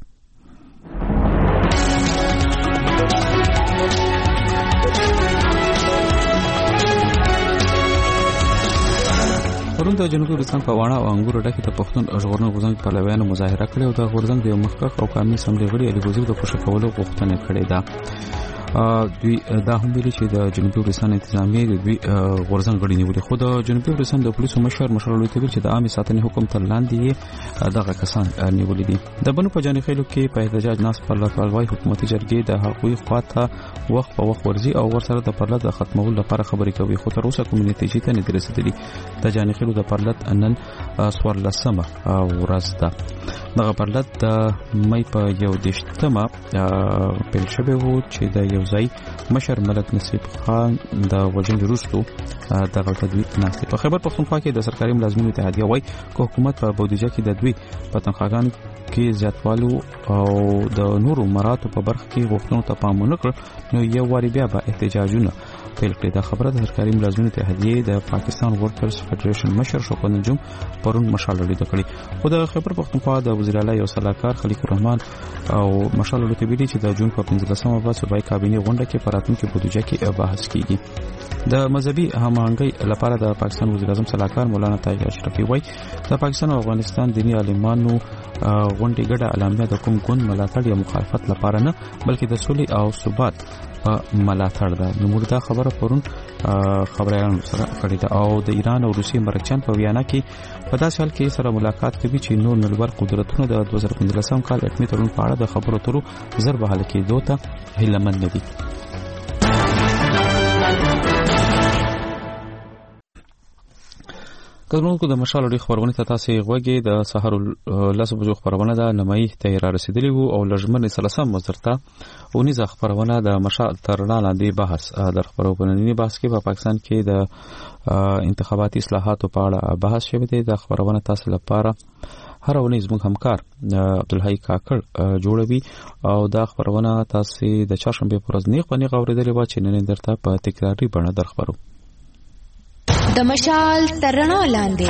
پرون د جنوبي وزیرستان په واڼه او انګور ډکه د پښتون ژغورنې غورځنګ پلویانو مظاهره کړې او د غورځنګ د مخکښ او قومي اسمبلی غړي علي وزیر د خوشکولو غوښتنه کړې ده. دوی دا هم ویلي چې د جنوبي وزیرستان انتظامیه د دوی غورځنګ غړي نیولې. خو د جنوبي وزیرستان د پولیسو مشر لوی تویل چې د عامه ساتنې حکم تر لاندې دغه کسان نیولې دي. د بنو په جانې خېلو کې په احتجاج ناس پر لټوالوي حکومتي جرګې د حقوقي خواته وخت په وخت ورزي او ورسره د پرلط د ختمولو لپاره خبرې کوي. خو تر اوسه کومې نتیجې ته نه دي رسیدلې. د جانې خېلو د پرلط نن 14مه ورځ ده. دغه پرلط د مې په 11مه پیل شوی و چې د یو ځای مشر ملک نصیب خان د وژنې وروسته دغه تدوین ناست. په خیبر پختونخوا کې د سرکاري ملازمینو اتحادیه وایي چې حکومت په بودیجه کې د دوی په تنخواګانو کې زیاتوالو او د نورو مراتو په برخه کې غوښتنو ته پام ونه کړ نو یو واری بیا به احتجاجونه پیل کړي. دا خبره د سرکاري ملازمینو اتحادیه د پاکستان ورکرز فدریشن مشر شوکت نجوم پرون مشال لري کړی. خو د خیبر پختونخوا د وزیر اعلی یو صلاحکار خلیق الرحمن او مشال لري ویلي چې د جون په 15مه ورځ صوبایي کابینه غونډه کې پراتونکو بودیجه کې بحث کیږي. د مذهبي همغږي لپاره د پاکستان وزیر اعظم صلاحکار مولانا طاهر اشرفي وایي د پاکستان او افغانستان دینی عالمانو غونډې ګډه اعلامیه د کوم ګوند ملاتړ یا مخالفت لپاره نه بلکې د سولې او ثبات په ملاتړ ده. نو موږ دا خبره پرون خبريالانو سره کړې ده او د ایران او روسي مرکچن په ویانا کې په داسې حال کې سره ملاقات کوي چې نور نړیوال قدرتونه د 2015 کال اټومي تړون په اړه د خبرو اترو زر به حل کېدو ته هیلمن نه دي. کله د مشال لري خبرونه ته تاسو غوږی د سحر 10 بجو خبرونه ده نمای ته را رسیدلی وو او لجمن 13 مزرته او نيزه خبرونه د مشال ترنا لاندې بحث د خبرونه بحث کې په پاکستان کې د انتخاباتي اصلاحاتو په اړه بحث شوی دی. د خبرونه تاسو لپاره هر ونی زموږ همکار عبدالحی کاکړ جوړوي او دا خبرونه تاسو د چهارشنبه پر ورځ نیغ پنیغ اوریدلې و چې نن درته په تکراری بڼه درخبرو. د مشال ترنا لاندې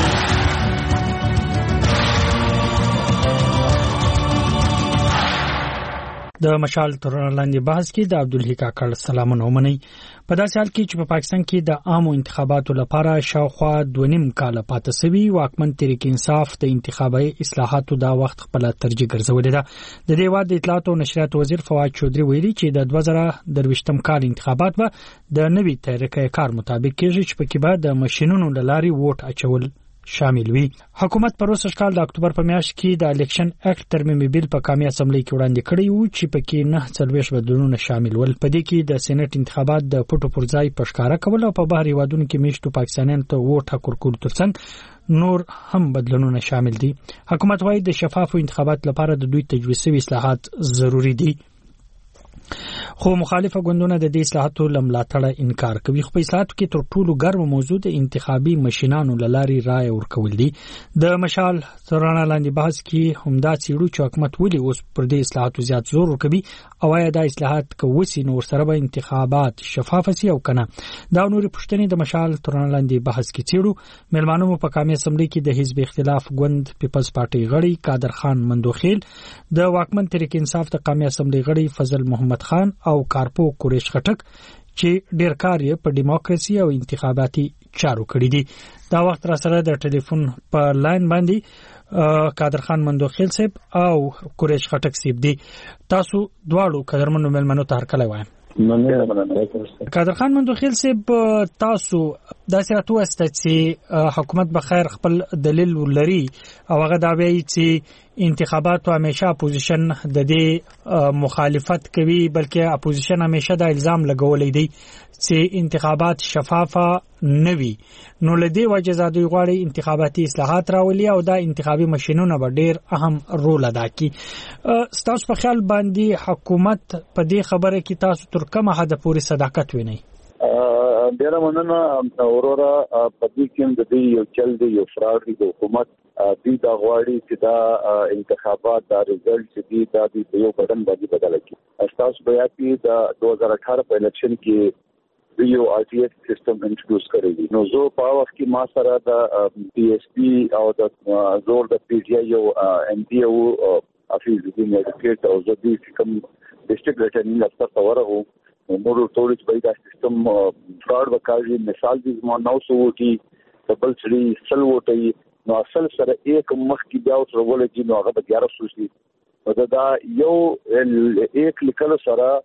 د مشال ترنا لاندې بحث کې د عبدالحی کاکړ سلامونه ومني. په داسې حال کې چې په پاکستان کې د عامو انتخاباتو لپاره شاوخوا 2.5 کال پاتې سوي واکمن تحریک انصاف د انتخابي اصلاحاتو دا وخت خپل ترجیح ګرځولې ده. د دې واد اطلاعات او نشریات وزیر فواد چودري ویلي چې د 2023 کال انتخابات به د نوي طریقې کار مطابق کېږي چې په کې به د ماشينونو لاري ووټ اچول شامل وي. حکومت پر اوسه کال د اکتوبر په میاشت کې د الیکشن اکټ ترمیمي بیل په قومي اسمبلی کې وړاندې کړی و چې په کې 9 بدلونونه شامل ول. په دې کې د سېنات انتخابات د پټو پرځای پښکارا کول او په بهر هیوادونو کې میشتو پاکستانیانو ته ووټ حق ورکول ترڅنګ نور هم بدلونونه شامل دي. حکومت وايي د شفافو انتخابات لپاره د دوی تجویز شوی اصلاحات ضروری دي. خو مخالفه ګوندونه د دې اصلاحاتو لملاتړه انکار کوي. خو په اصلاحاتو کې تر ټولو ګرم موضوع د انتخابي ماشينانو لاري رائے ورکول دي. د مشال ترنا لاندې بحث کې همدا چیرو چې حکومت ولي اوس پر دې اصلاحاتو زیات زور ورکوي او یا د اصلاحات کوسي نور سره به انتخابات شفاف سي او کنه. دا نوري پښتني د مشال ترنا لاندې بحث کې چیرو ملمانو په قومي اسمبلی کې د حزب اختلاف ګوند پیپلز پارټي غړي قادر خان مندوخیل د واکمن تحریک انصاف د قومي اسمبلی غړي فضل محمد خان او کارپو قریش خټک چې ډیر کار یې په دیموکراسي او انتخاباتي چارو کړی دي. دا وخت را سره د ټلیفون په لاین باندې قادر خان مندوخیل صاحب او قریش خټک صاحب دي. تاسو دواړو قدرمنو ملمنو ته هرکلی وایم. قادر خان مندوخیل صاحب تاسو دا سره توسته چې حکومت به خیر خپل دلیل ولري او هغه دا وایي چې انتخابات همیشه اپوزیشن د دې مخالفت کوي بلکې اپوزیشن همیشه دا الزام لګولې دی چې انتخابات شفافه نه وي. نو لدی وجه زادوی غواړي انتخاباتي اصلاحات راولي او دا انتخابي ماشينونه به ډیر اهم رول ادا کوي. تاسو په خیال باندې حکومت په دې خبره کې تاسو تر کومه حد پورې صداقت وینئ؟ ډیره مننه اورورا په دې کې د دې یو چل دی یو فراډ دی حکومت دې دا غواړي چې دا انتخابات دا رزلټ چې دا د یو بدن باندې بدل کړي. تاسو بیا چې د 2018 په الیکشن کې یو RTS سیستم انټروډوس کړی دی. نو زه په وخت کې ما سره د PSP او د زور د PGI یو MPO افیس د نیټ او د دې کوم ډیسټریکټ ریټرنینګ افسر ته ورغو. نو ټول چې دا سیستم فراډ وکړي مثال دې ما 900 کې ډبل 3 سل وټي نو اصل سره یک مخ کې بیا اوس ولګي نو هغه د 1100 شي. دا یو یک لیکل سره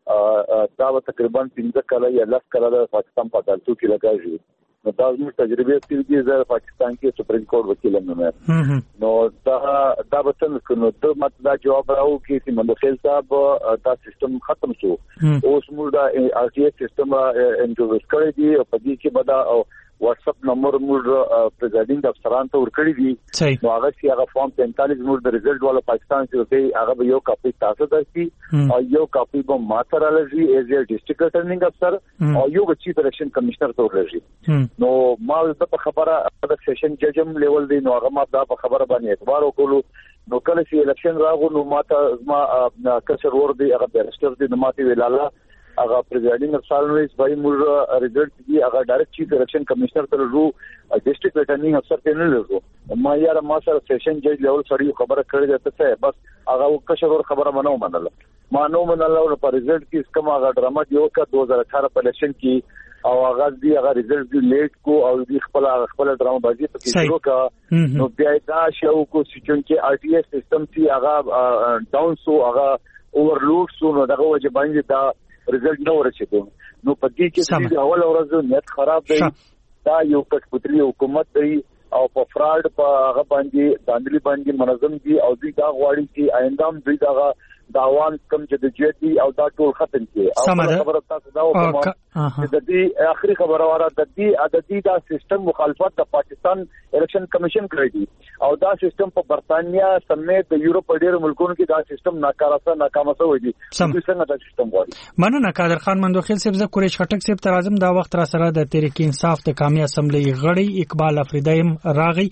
دا تقریبا 15 کاله یا 10 کاله د پاکستان په عدالتو کې راځي. نو دا زموږ تجربه چې د پاکستان کې سپریم کورټ وکیل هم نو دا به څنګه نو د مطلب جواب راو کې چې مندخیل صاحب دا سیستم ختم شو. اوس موږ دا RTS سیستم انټروډوس کړی دی او په دې کې به دا واتس اپ نمبر موږ پریزایډینګ افسران ته ورکړی دي. نو هغه چې هغه فارم 45 موږ د ریزلټ والا پاکستان کې دی هغه به یو کاپي تاسو درسي او یو کاپي به ماته راځي ایز ا ډیسټریکټ ریټرنینګ افسر او یو به چیف الیکشن کمشنر ته ورځي. نو ما د خبره د سیشن ججم لیول دی نو هغه ما دا په خبره باندې اعتبار وکړو. نو کله چې الیکشن راغو نو ماته ما کسر ور دی هغه بیرسټر دی نو ماته ویلاله هغه پریزایډینګ افسر نویس بای موږ ریزلټ دی هغه ډایرکټ چیف الیکشن کمشنر ته ورو ډیسټریکټ ریټرنینګ افسر ته نه لرو. ما یاره ما سره سیشن جج لیول سره خبره کړې ده ته بس هغه کشر خبره منله ما نو منله او په ریزلټ کې کوم هغه ډرامه دی او کا 2018 په الیکشن کې او هغه دی هغه ریزلټ دی لیټ کو او دی خپل ډرامه بازی په کې شروع کا. نو بیا دا شو کو چې RTS سیستم چې هغه ډاون سو هغه اوورلوډ سو نو دغه وجه باندې دا ریزلټ نو ورچېدو. نو په دې کې د اول ورځ نیت خراب دی. دا یو کټپټري حکومت دی او په فراډ په هغه باندې داندلي باندې منظم دي او دوی دا غواړي چې آیندام دوی دا داوان کم چې د جدي او دا ټول ختم کړي. او خبره تاسو دا وکړه چې د دې اخري خبره واره د دې عددي دا سیستم مخالفت د پاکستان الیکشن کمیشن کړی دی او دا سیستم په برتانیا سمیت د یورپ ډېر ملکونو کې دا سیستم ناکامه شوی دی. څنګه دا سیستم غواړي. مننه قادر خان مندوخیل صاحب. زه قریش خټک صاحب تر اعظم دا وخت را سره د تحریک انصاف د قومي اسمبلی غړي اقبال افریدی راغی.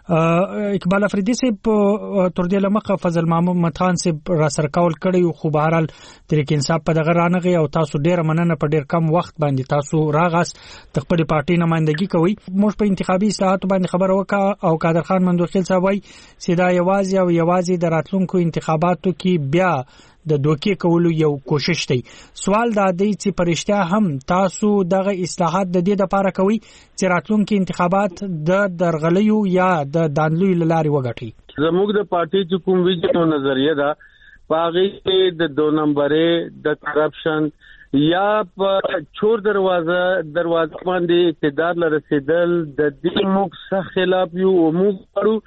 اقبال افریدی صاحب تر دې لمخه فضل محمد خان صاحب را سره کړی خو بهرال تحریک انصاف په دغه رانغي او تاسو ډیر مننه په ډیر کم وخت باندې تاسو راغاس د خپل پارټي نمائندګي کوي. موږ په انتخابي اصلاحاتو باندې خبر وکړه او قادر خان مندوخیل صاحب وايي چې دا یوازې د راتلونکو انتخاباتو کې بیا د دوکې کولو یو کوشش دی. سوال دا دی چې پرشتیا هم تاسو دغه اصلاحات د دې لپاره کوي چې راتلونکو انتخابات د درغلیو یا د دانلوي لاري وګټي. زموږ د پارټي چې کوم ویژن او نظریه ده باغی کې د 2 نمبرې د کرپشن یا په چور دروازه باندې اقتدار لرسیدل د دې موږ سخت خلاف یو او موږ پرو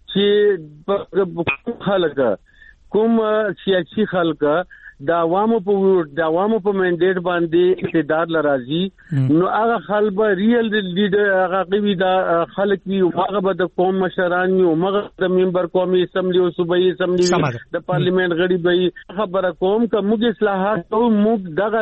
چې خلک کوم سیاسي خلک د عوامو په منډیټ باندې اقتدار لرازي نو هغه خلک به ریل لیډر هغه کوي دا خلک وي هغه به د قوم مشران وي هغه د ممبر قومي اسمبلی او صوبایي اسمبلی د پارلیمنت غړي به خبره کوم که موږ اصلاحات کوو موږ دغه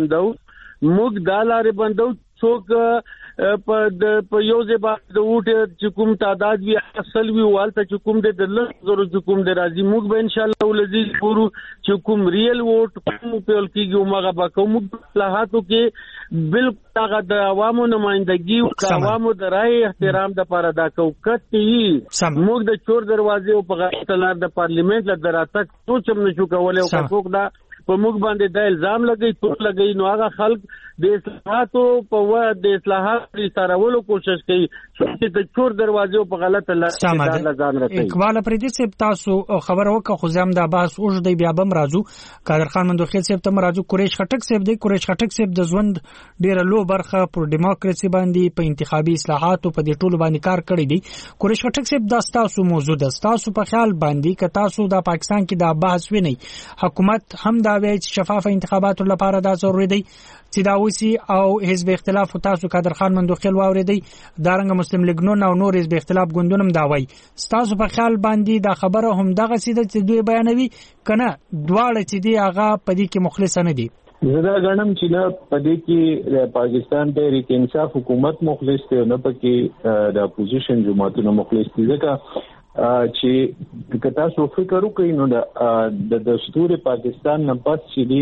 لارې بندو څوک په یو ځبا د ووټ چې کوم تعداد وی اصل وی والته چې کوم د لږ چې کوم د راځي موږ به ان شاء الله ولذي پورو چې کوم ریل ووټ کوم په لکېږي موږ به کوم اصلاحاتو کې بالکل هغه د عوامو نمائندګي او عوامو د رائے احترام د لپاره دا کوکټي موږ د چور دروازې او په غلطه لار د پارلیمنت له دراتک سوچم نشو کولای او څوک دا په موږ باندې د الزام لګي نو هغه خلک د اصلاحاتو په د اصلاحات لپاره کوشش کوي چې د چور دروازې په غلطه لار لګان راځي. اقبال افریدی صاحب تاسو خبر وکړه خو زم د باس اوج دی بیا بم راځو قادر خان مندوخیل صاحب ته راځو قریش خټک صاحب د ژوند ډیره لو برخه پر دیموکراسي باندې په انتخابي اصلاحاتو په دې ټولو باندې کار کړی دی. قریش خټک صاحب د تاسو موضوع د تاسو په خیال باندې ک تاسو د پاکستان کې د بحث ونی حکومت هم دا وایي چې شفاف انتخاباتو لپاره دا ضروري دی چې دا وسی او حزب اختلاف تاسو قادر خان مندوخیل واوریدي دارنګ مسلم لیګ نو نور حزب اختلاف ګوندونم دا وایي تاسو په خیال باندې دا خبره هم دغه سیده چې دوی بیانوي کنه دواړه چې دی هغه پدې کې مخلص نه دي. زه غنم چې نه پدې کې پاکستان تحریک انصاف حکومت مخلص دی نه پکې د اپوزیشن جماعتونو مخلص دي ځکه چې کتا سو فکر وکړي نو د دستور پاکستان نه پس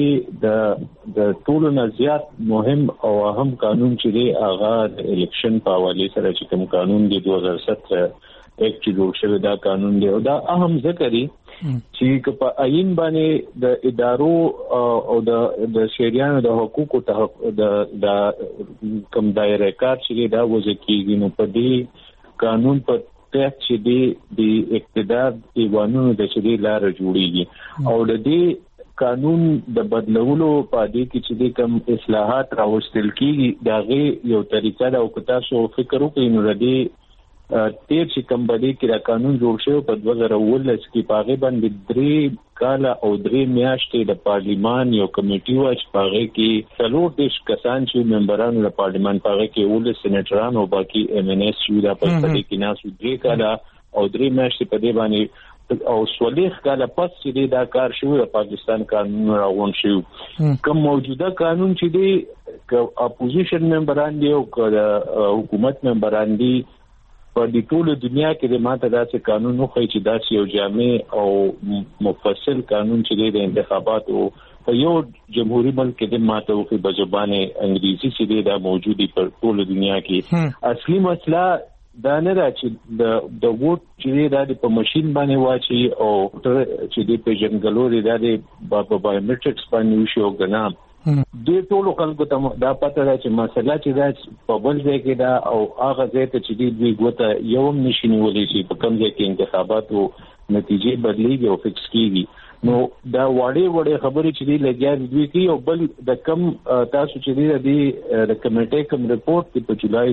چې د ټولو نه زیات مهم او اهم قانون چې هغه د الیکشن په حواله سره چې کوم قانون دی 2017 ایک چې جوړ شوی دا قانون دی او دا اهم ذکرې چې په آئین باندې د ادارو او د شهریانو د حقوقو ته د کم دایره کار چې دا وځي کېږي نو په دې قانون په تحت چې د اقتدار ایوانونو د شری لار جوړیږي او د دې قانون د بدلولو په دې کې چې کوم اصلاحات راوستل کیږي داغه یو طریقه دا او کتا سو فکر وکړي نو ردی تیر چې کوم باندې کې دا قانون جوړ شو په 2019 کې پاغه باندې 3 کال او 3 میاشتې د پارلیمان یو کمیټي و چې پاغه کې څلور دیش کسان چې ممبرانو د پارلیمان پاغه کې ول سېنیټران او باقي ایم ان ایس یو د پاتې کې ناسو 3 کال او 3 میاشتې په دې باندې او سولیخ کال پس چې دا کار شوی د پاکستان قانون راغون شو کوم موجوده قانون چې دی اپوزیشن ممبران دی او حکومت ممبران دی په دې ټول دنیا کې د ماته داسې قانون نو خو چې داسې یو جامع او مفصل قانون چې د انتخاباتو په یو جمهوریت ملک کې د ماته او په زبانه انګریزي چې دا موجودي په ټول دنیا کې اصلي مسله دا نه را چې د ووټ چې د په ماشين باندې واچي او چې د پیژنګلو د بایومټریکس باندې وشو غنا د ټولو خلکو ته دا پته ده چې مسله چې دا په بل ځای کې دا او هغه ځای ته چې دی ګوته یو نشي نیولای شي په کوم ځای کې انتخاباتو نتیجې بدلیږي او فکس کیږي نو دا وړې خبرې چې دی لګیا دي کې او بل د کم تاسو چې دی د کمیټې کوم رپورت په جولای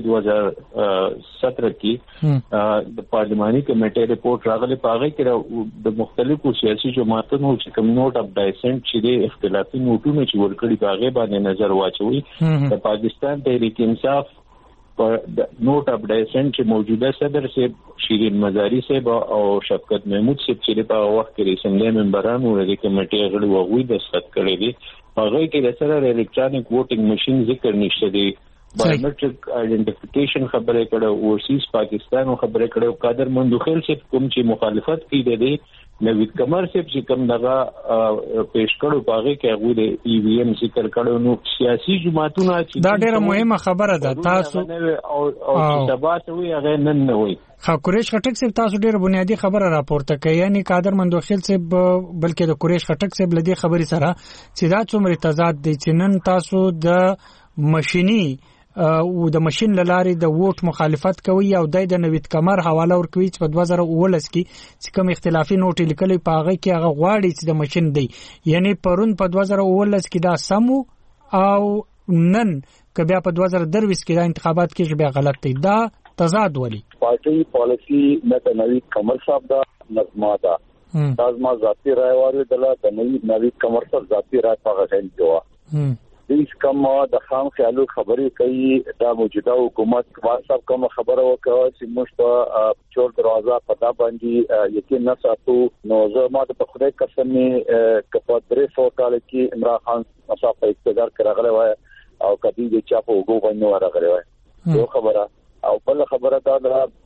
2017 کې د پارلماني کمیټې رپورت راغلی پاغه کې د مختلفو سیاسي جماعتونو چې کوم نوٹ اف ډایسنټ چې دی اختلافي نوټونه چې ورکړي پاغه باندې نظر واچوي د پاکستان تحریک انصاف پر نوٹ اف ډایسنټ چې موجوده صدر سے شیرین مزاری صاحب او شفقت محمود صاحب چې په وخت کې اسمبلی ممبرانو د کمیټې غړي وغوي دستخط کړي دي هغه کې د سره الکترونیک ووټینګ ماشين ذکر نشته دی بایومټریک آئیډنټیفیکیشن خبره کړه اورسیز پاکستان خبره کړه قادر مندوخیل صاحب کوم چې مخالفت کوي دی نوید کمر صاحب چې کوم دغه پیش کړو پاغه کې هغه د ای وی ایم ذکر کړو نو سیاسي جماعتونه دا ډیره مهمه خبره ده تاسو او ثبات وي هغه نن نه وي قریش خټک صاحب تاسو ډیره بنیادی خبره راپورته کوي یعنی قادر مندوخیل صاحب بلکې د قریش خټک صاحب لدی خبري سره چې دا څومره تضاد دي چې نن تاسو د ماشيني او د ماشين لارې د ووټ مخالفت کوي او د نوید کمر حواله ورکوي چې په 2019 کې چې کوم اختلافي نوټ لیکلي پاغه کې هغه غواړي چې د ماشين دی یعنی پرون په 2019 کې دا سمو او نن کبه په 2023 کې دا انتخابات کې بیا غلط دی دا تضاد ولي پارټي پالیسی نه د نوید کمر صاحب دا نظما دا تاسو ذاتی رائے واره د نوید کمر صاحب ذاتی رائے په غوښتل جوړه دیس کوم د خام خیالو خبرې کوي دا موجوده حکومت واسب کوم خبره وکړه چې موږ په چور دروازه پتا باندې یقین نه ساتو نو زه ما ته په خدای قسم کپا 300 کال کې عمران خان مسافه اقتدار کړغله وای او کدی د چا په وګو باندې ورغله وای یو خبره او بل خبره دا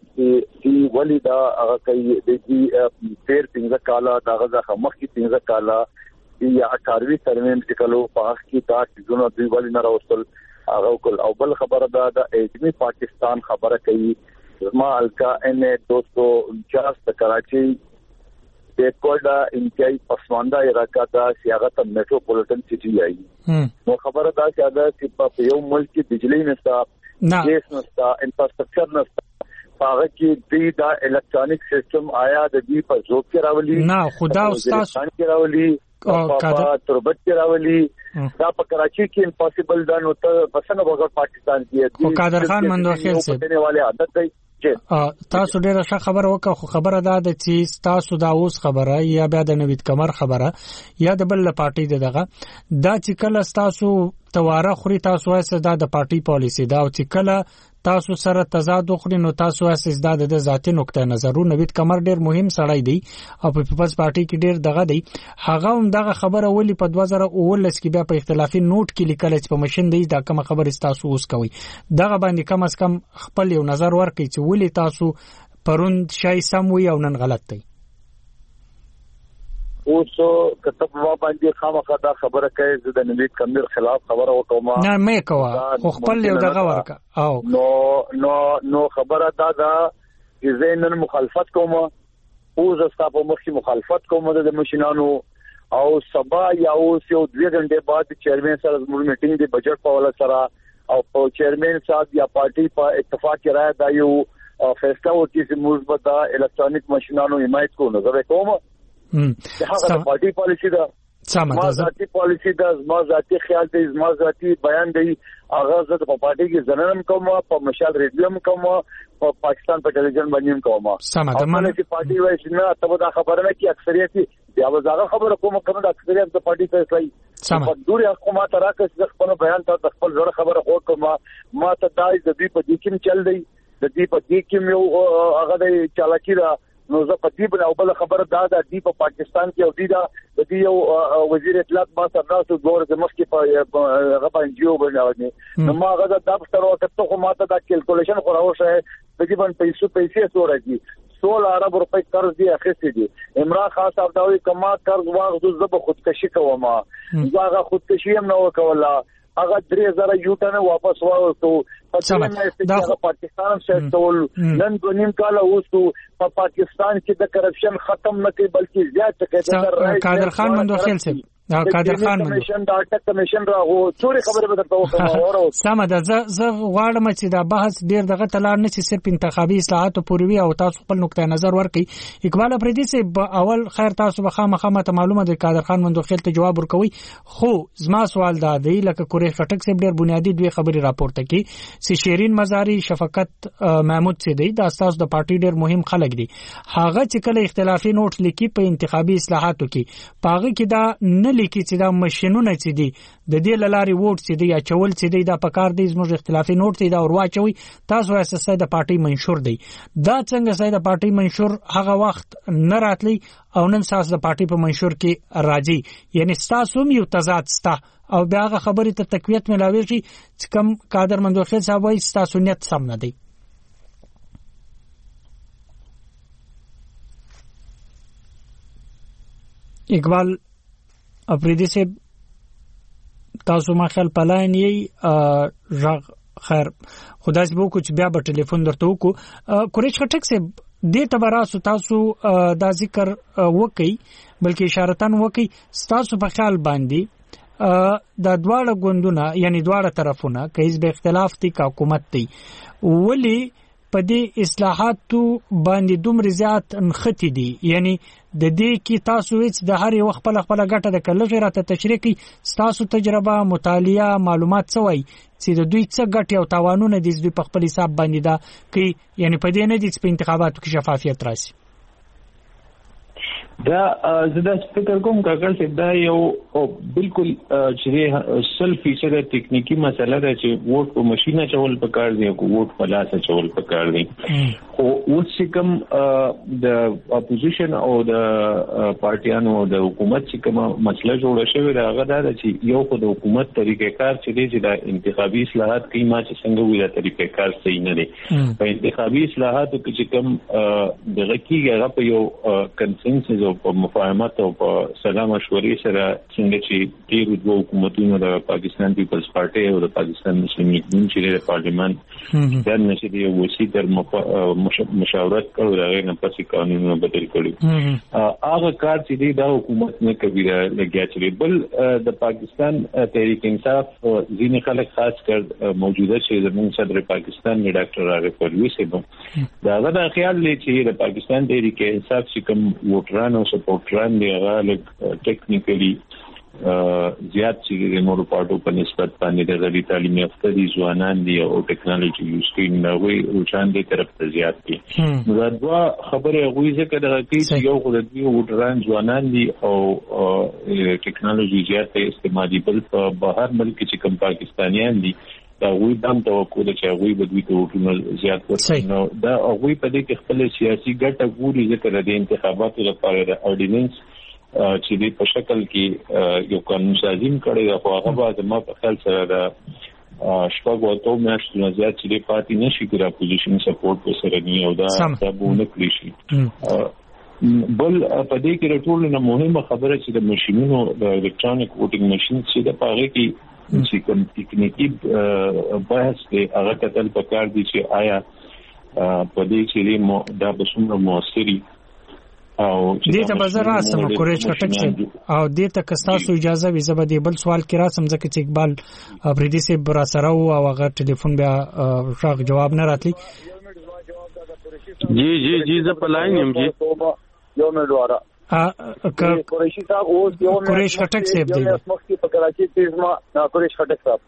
چې ولی دا هغه کوي د دې 15 کاله دا غزه مخ کې 15 کاله یا 18 ترمیم چې کلو پاک کی تا چې دوی ولی نه راوستل هغه کول او بل خبره دا د ایجمی پاکستان خبره کوي زما الکا ان 249 د کراچي د کوډا انتهایی پسمانده علاقہ دا سیاغت میټروپولیټن سټي آئی نو خبره دا چې په یو ملک کې بجلی نشته ګیس نشته انفراستراکچر نشته پاغه کې دا الکترونیک سیستم آیا د دې په ذوق کې راولي نه خدا استاد کې راولي تربت کې راولي دا په کراچي کې امپوسیبل ده نو ته بسنه وګور پاکستان کې قادر خان مندوخیل سے دنه والے عادت دی تاسو ډیره ښه خبره وکړه خو خبره ده چې تاسو دا اوس خبره یا بیا د نوید کمر خبره یا د بل پارټي دغه دا چې کله تاسو تواره خوري تاسو وایي دا د پارټي پالیسی دا او چې کله تاسو سره تضاد خوري نو تاسو اساس د ذاتي نقطه نظر نوید کمر ډیر مهم سړی دی او په پیپلز پارټي کې ډیر دغه دی هغه هم دغه خبره ولي په 2019 کې بیا په اختلافي نوٹ کې لیکل چې په ماشين دی دا کوم خبره تاسو اوس کوي دغه باندې کم از کم خپل یو نظر ورکړي چې ولي تاسو پروند شای سم وي او نن غلط دی. اوس کتب ما باندې خامخا دا خبره کوي چې د نوید کمیر خلاف خبره وکوم نه مې کوه خو خپل یو دغه ورکا او نو خبره دا چې زینن مخالفت کوم اوس استاپ مخکې مخالفت کوم د ماشینانو او سبا یا اوس یو 2 غنټه بعد چیرمن سره زموږ میټینګ دی بجټ په ولا سره او په چیرمن صاحب یا پارټي په اتفاق کې راځي دا یو فیصله وکړي چې موږ به دا الکترونیک ماشینانو حمایت کوو نو زه کوم هغه پارټي پالیسی دا ما ذاتی پالیسی دا ما ذاتی خیال دی ما ذاتی بیان دی اغاز د پارټي کې زنم کوم په مشال ریډیوم کوم په پاکستان په ټلویزیون باندې کوم سمه مله چې پارټي وایي نه ته دا خبره نه کی اکثریت یا وزاره خبره کوم کنه د اکثریت د پارټي فیصله په دوري حکومت راکړي چې خپل بیان ته خپل ځړه خبره وکړم ما ته دای د دې په دې کې چل دی د دې په دې کې یو هغه د چالاکی دا نو زه په دې باندې بل خبره دا د په پاکستان کې او د دې یو وزیر اطلاعات ما سره تاسو ګور د مخ کې په هغه باندې یو باندې نو ما هغه د دفتر وکړو خو ما ته دا کیلکولیشن خو راوښه د دې باندې پیسې سورږي 16 ارب روپے قرض دی اخیستی دی عمران خان صاحب دا وی کما قرض واغزو زب خودکشي کوم هغه خودکشي هم نه وکولا هغه 3000 یوټن واپس واوستو دا پاکستان سره ټول نن د نیم کال اوسو په پاکستان کې د کرپشن ختم نه کوي بلکې زیات کوي قادر خان مندوخیل صاحب قادر خان کمیشن دا ټک کمیشن راغو څوري خبره به درته وکړم سم ده زه غواړم چې دا بحث ډیر دغه تلار نه چې صرف انتخابي اصلاحات پوروي او تاسو خپل نقطه نظر ورکړي اقبال افریدي سه اول خیر تاسو به خامخا معلومه ده قادر خان مندوخیل ته جواب ورکوي خو زما سوال دا دی لکه کوري خټک سه ډیر بنیادی دوی خبري راپورته کی چې شیرین مزاری شفقت محمود سه دی دا تاسو د پارټي ډیر مهم خلک دي هغه چې کله اختلافي نوٹ لیکي په انتخابي اصلاحاتو کې پاغه کې دا نه لیکي چې دا ماشينونه چې دي د دې لاري ووټ چې دی یا چول چې دی دا پکار دی زموږ اختلافي نوٹ دی دا ورواچوي تاسو اساسه د پارټي منشور دی دا څنګه ساده پارټي منشور هغه وخت نه راتلی او نن ساس د پارټي په منشور کې راځي یعنی تاسو یو تضاد ستا او دا هغه خبره ته تقویت ملاوي شي چې کم قادر مندوخیل صاحب وایي تاسو نیت سم نه دی اقبال افریدی سے تاسو ما خیال پلان یې خیر خدای سبو کچھ بیا په ټلیفون درته وکړو کوریش خټک سے دې تبراسو تاسو دا ذکر وکي بلکې اشارتان وکي تاسو په خیال باندې د دواړه ګوندونه یعنی دواړه طرفونه کایز به اختلاف دي کا حکومت دي ولی په دې اصلاحاتو باندې دومره زیات انختی دي یعنی د دې کې تاسو هیڅ د هر یو خپل ګټه د کله راته تشریح کی تاسو تجربه مطالعه معلومات سوي چې د دوی څه ګټه او تاوانونه دي د خپل حساب باندې دا کې یعنی په دې نه دي چې په انتخاباتو کې شفافیت راشي دا زدا فکر کوم کاکل چې دا یو بالکل چې 100% ټکنیکی مسله ده چې ووټ په ماشينه چول پکار دی او ووټ په لاس چول پکار دی خو اوس کوم د اپوزیشن او د پارټیانو او د حکومت چې کوم مسله جوړه شوې ده هغه دا چې یو خو د حکومت طریقې کار چې د انتخابي اصلاحات کې ما چې څنګه ویل طریقې کار صحیح نه دی په انتخابي اصلاحاتو کې چې کوم د غکیږي هغه په یو کنسنسس او په مفاهمت او په سلام مشورې سره څنګه چې ډیرو دوه حکومتونو د پاکستان پیپلز پارټي او د پاکستان مسلمان لیګ چې د پارلیمان د نشي دی وسی تر مشاورت کړو دا نه پسې قانونونه بدل کړي هغه کار چې دا حکومت نه کوي لګیا چې بل د پاکستان تحریک انصاف ځینې خلک خاص کر موجوده چې زموږ صدر پاکستان نه ډاکټر عارف پرویز صاحب دا غدا خیال لري چې د پاکستان تحریک انصاف چې کوم ووټران او سپورټران دی هغه لږ ټیکنیکلی زیات چې د نورو پارټو په نسبت باندې د غړي تعلیم یافته دي ځوانان دي او ټیکنالوژي یوز کوي نو وي روچان دي طرف ته زیات دي نو دا دوا خبره غوي ځکه دغه کې یو خو د دې وټران ځوانان دي او ټیکنالوژي زیات استعمالي بل په بهر ملک چې کوم پاکستانیان دي دا وی دم توقع ده چې وی بدوي ته وټونه زیات ورته نو دا وی په دې کې خپل سیاسي ګټه ګوري ځکه د انتخاباتو لپاره د اورډیننس چې په شکل کې یو قانون سازی کړي او هغه به ما په خیال سره د شپږ وته میاشتو نه زیات چې پاتې نشي ګرا پوزیشن سپورټ په سره نه او دا بونه کړی شي. بل په دې کې ټول نه مهمه خبره چې د ماشينونو د الکترونیک ووټینګ ماشين چې د پاره کې چې کوم تکنیکی بحث دی هغه کتل پکار دي چې آیا په دې کې دا به څومره موثري او دې ته بازار راسم کوریج کټک شي او دې ته کستاسو اجازه وي زبر دې بل سوال کې راسم ځکه چې اقبال افریدي سي برا سره او هغه ټلیفون بیا شاغ جواب نه راتلی. جی زه په لاین یم جی یو منټ واره قریشی صاحب اوس یو منټ قریش خټک صاحب دی مخکې په کراچي تیزما قریش خټک صاحب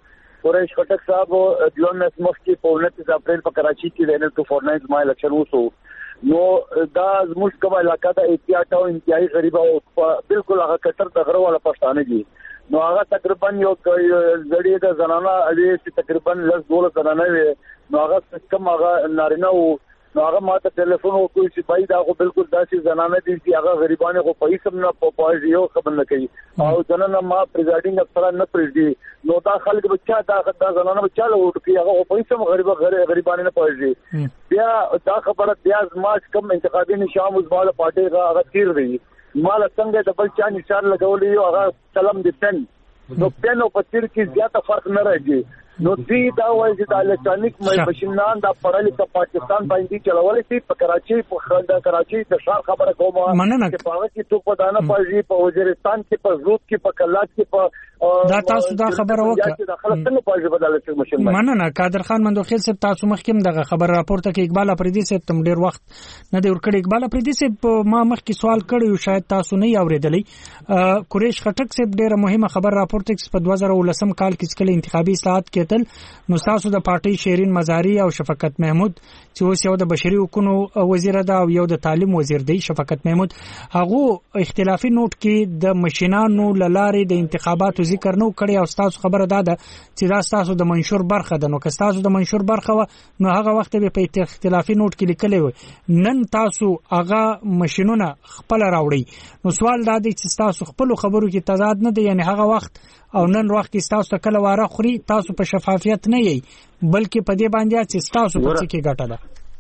دیون مخکې په 29 اپریل په کراچي کې د N249 ما الیکشن وشو نو دا زموږ کومه علاقه د احتیاط او انتهایی غریب او بالکل هغه کټر د غره ولا پښتانه دي نو هغه تقریبا یو زړی د زنانه علي چې تقریبا 10-12 زنانه وي نو هغه کم هغه نارینه او نو هغه ماته ټلیفون وکړ چې بای دا خو بالکل داسې زنانه دي چې هغه غریبانه خو پیسې نه پوهیږي یو خبر نه کوي او جننه ما پریزایډینګ افسر نه پریږدي نو دا خلک بچا دا زنانه بچا له وټي هغه پیسې غریبانه نه پوهیږي بیا دا خبره بیا ماش کم انتخابي نشام وزباله پارټي هغه تیر دی مال څنګه د بل چا نشان لګولې یو هغه سلام دي پن نو پن او پتیر کې زیاته فرق نه راځي نو دې دا وایي چې د الکترونیک ماشينان د پړلې په پاکستان باندې چلولې چې په کراچي په خلدا کراچي د شهر خبره کومه چې په هغه کې تو په دانه پاجي په وزیرستان کې په زود کې په کلات کې په دا تاسو دا خبره وکړه چې د خلک څنګه پاجي بدلې چې ماشين مننه قادر خان مندوخیل صاحب تاسو مخکې دغه خبر راپورته کې اقبال افریدي صاحب تم ډیر وخت نه دی ورکړی اقبال افریدي صاحب ما مخکې سوال کړی شاید تاسو نه اوریدلی قریش خټک صاحب ډیره مهمه خبر راپورته کې په 2019 کال کې کله انتخابي اصلاحات کېدل نو تاسو د پارټي شیرین مزاری او شفقت محمود چې اوس یو د بشري حقوقو وزیر ده او یو د تعلیم وزیر دی شفقت محمود هغه اختلافي نوٹ کې د ماشينانو لارې د انتخاباتو ذکر نو کړی او تاسو خبره ده چې دا تاسو د منشور برخه ده نو که تاسو د منشور برخه نو هغه وخت به په اختلافي نوٹ کې لیکلی و نن تاسو هغه ماشينونه خپل راوړي نو سوال دا دی چې تاسو خپل خبرو کې تضاد نه دی یعنی هغه وخت او نن وخت کې تاسو کله واره خوري تاسو په شفافیت نه یي بلکې په دې باندې چې تاسو په څه کې ګټه ده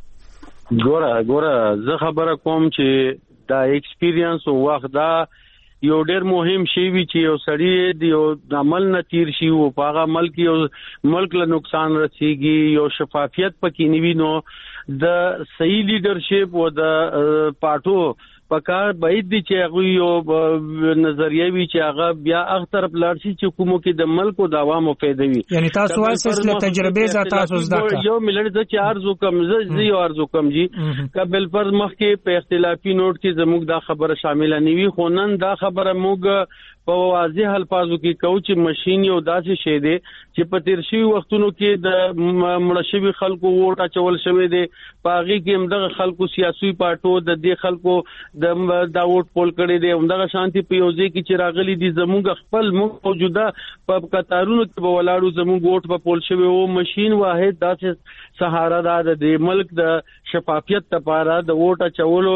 ګوره زه خبره کوم چې دا ایکسپیرینس او وخت دا یو ډېر مهم شی وی چې یو سړی دی یو عمل نه تیر شي او په هغه عمل کې یو ملک له نقصان رسیږي یو شفافیت پکې نیوي نو د صحیح لیډرشپ او د پارټو پکار باید دي چې هغه یو نظریه وی چې هغه بیا هغه طرف لارشي چې کومو کې د ملک او د عوامو فائدې وي یعنی تاسو واسه تجربه ذات تاسو زده یو ملت د 4 زو کم زی او ارزو کم جی قبل پر مخ کې په اختلافي نوٹ کې زموږ دا خبره شامل نه وي خو نن دا خبره موږ په واضح الفاظو کې کو چې ماشين یو داسې شی دی چې په تیر شي وختونو کې د مړشوي خلکو ووټ اچول شوی دی پاغي کې همدغه خلکو سیاسي پارټو د دې خلکو د دا ووټ پول کړي دی همدغه شانتي په یوځي کې چې راغلي دي زموږ خپل موجوده په قطارونو کې په ولاړو زموږ ووټ په پول شوی او ماشين واحد داسې سهارا ده د ملک د شفافیت لپاره د ووټ اچولو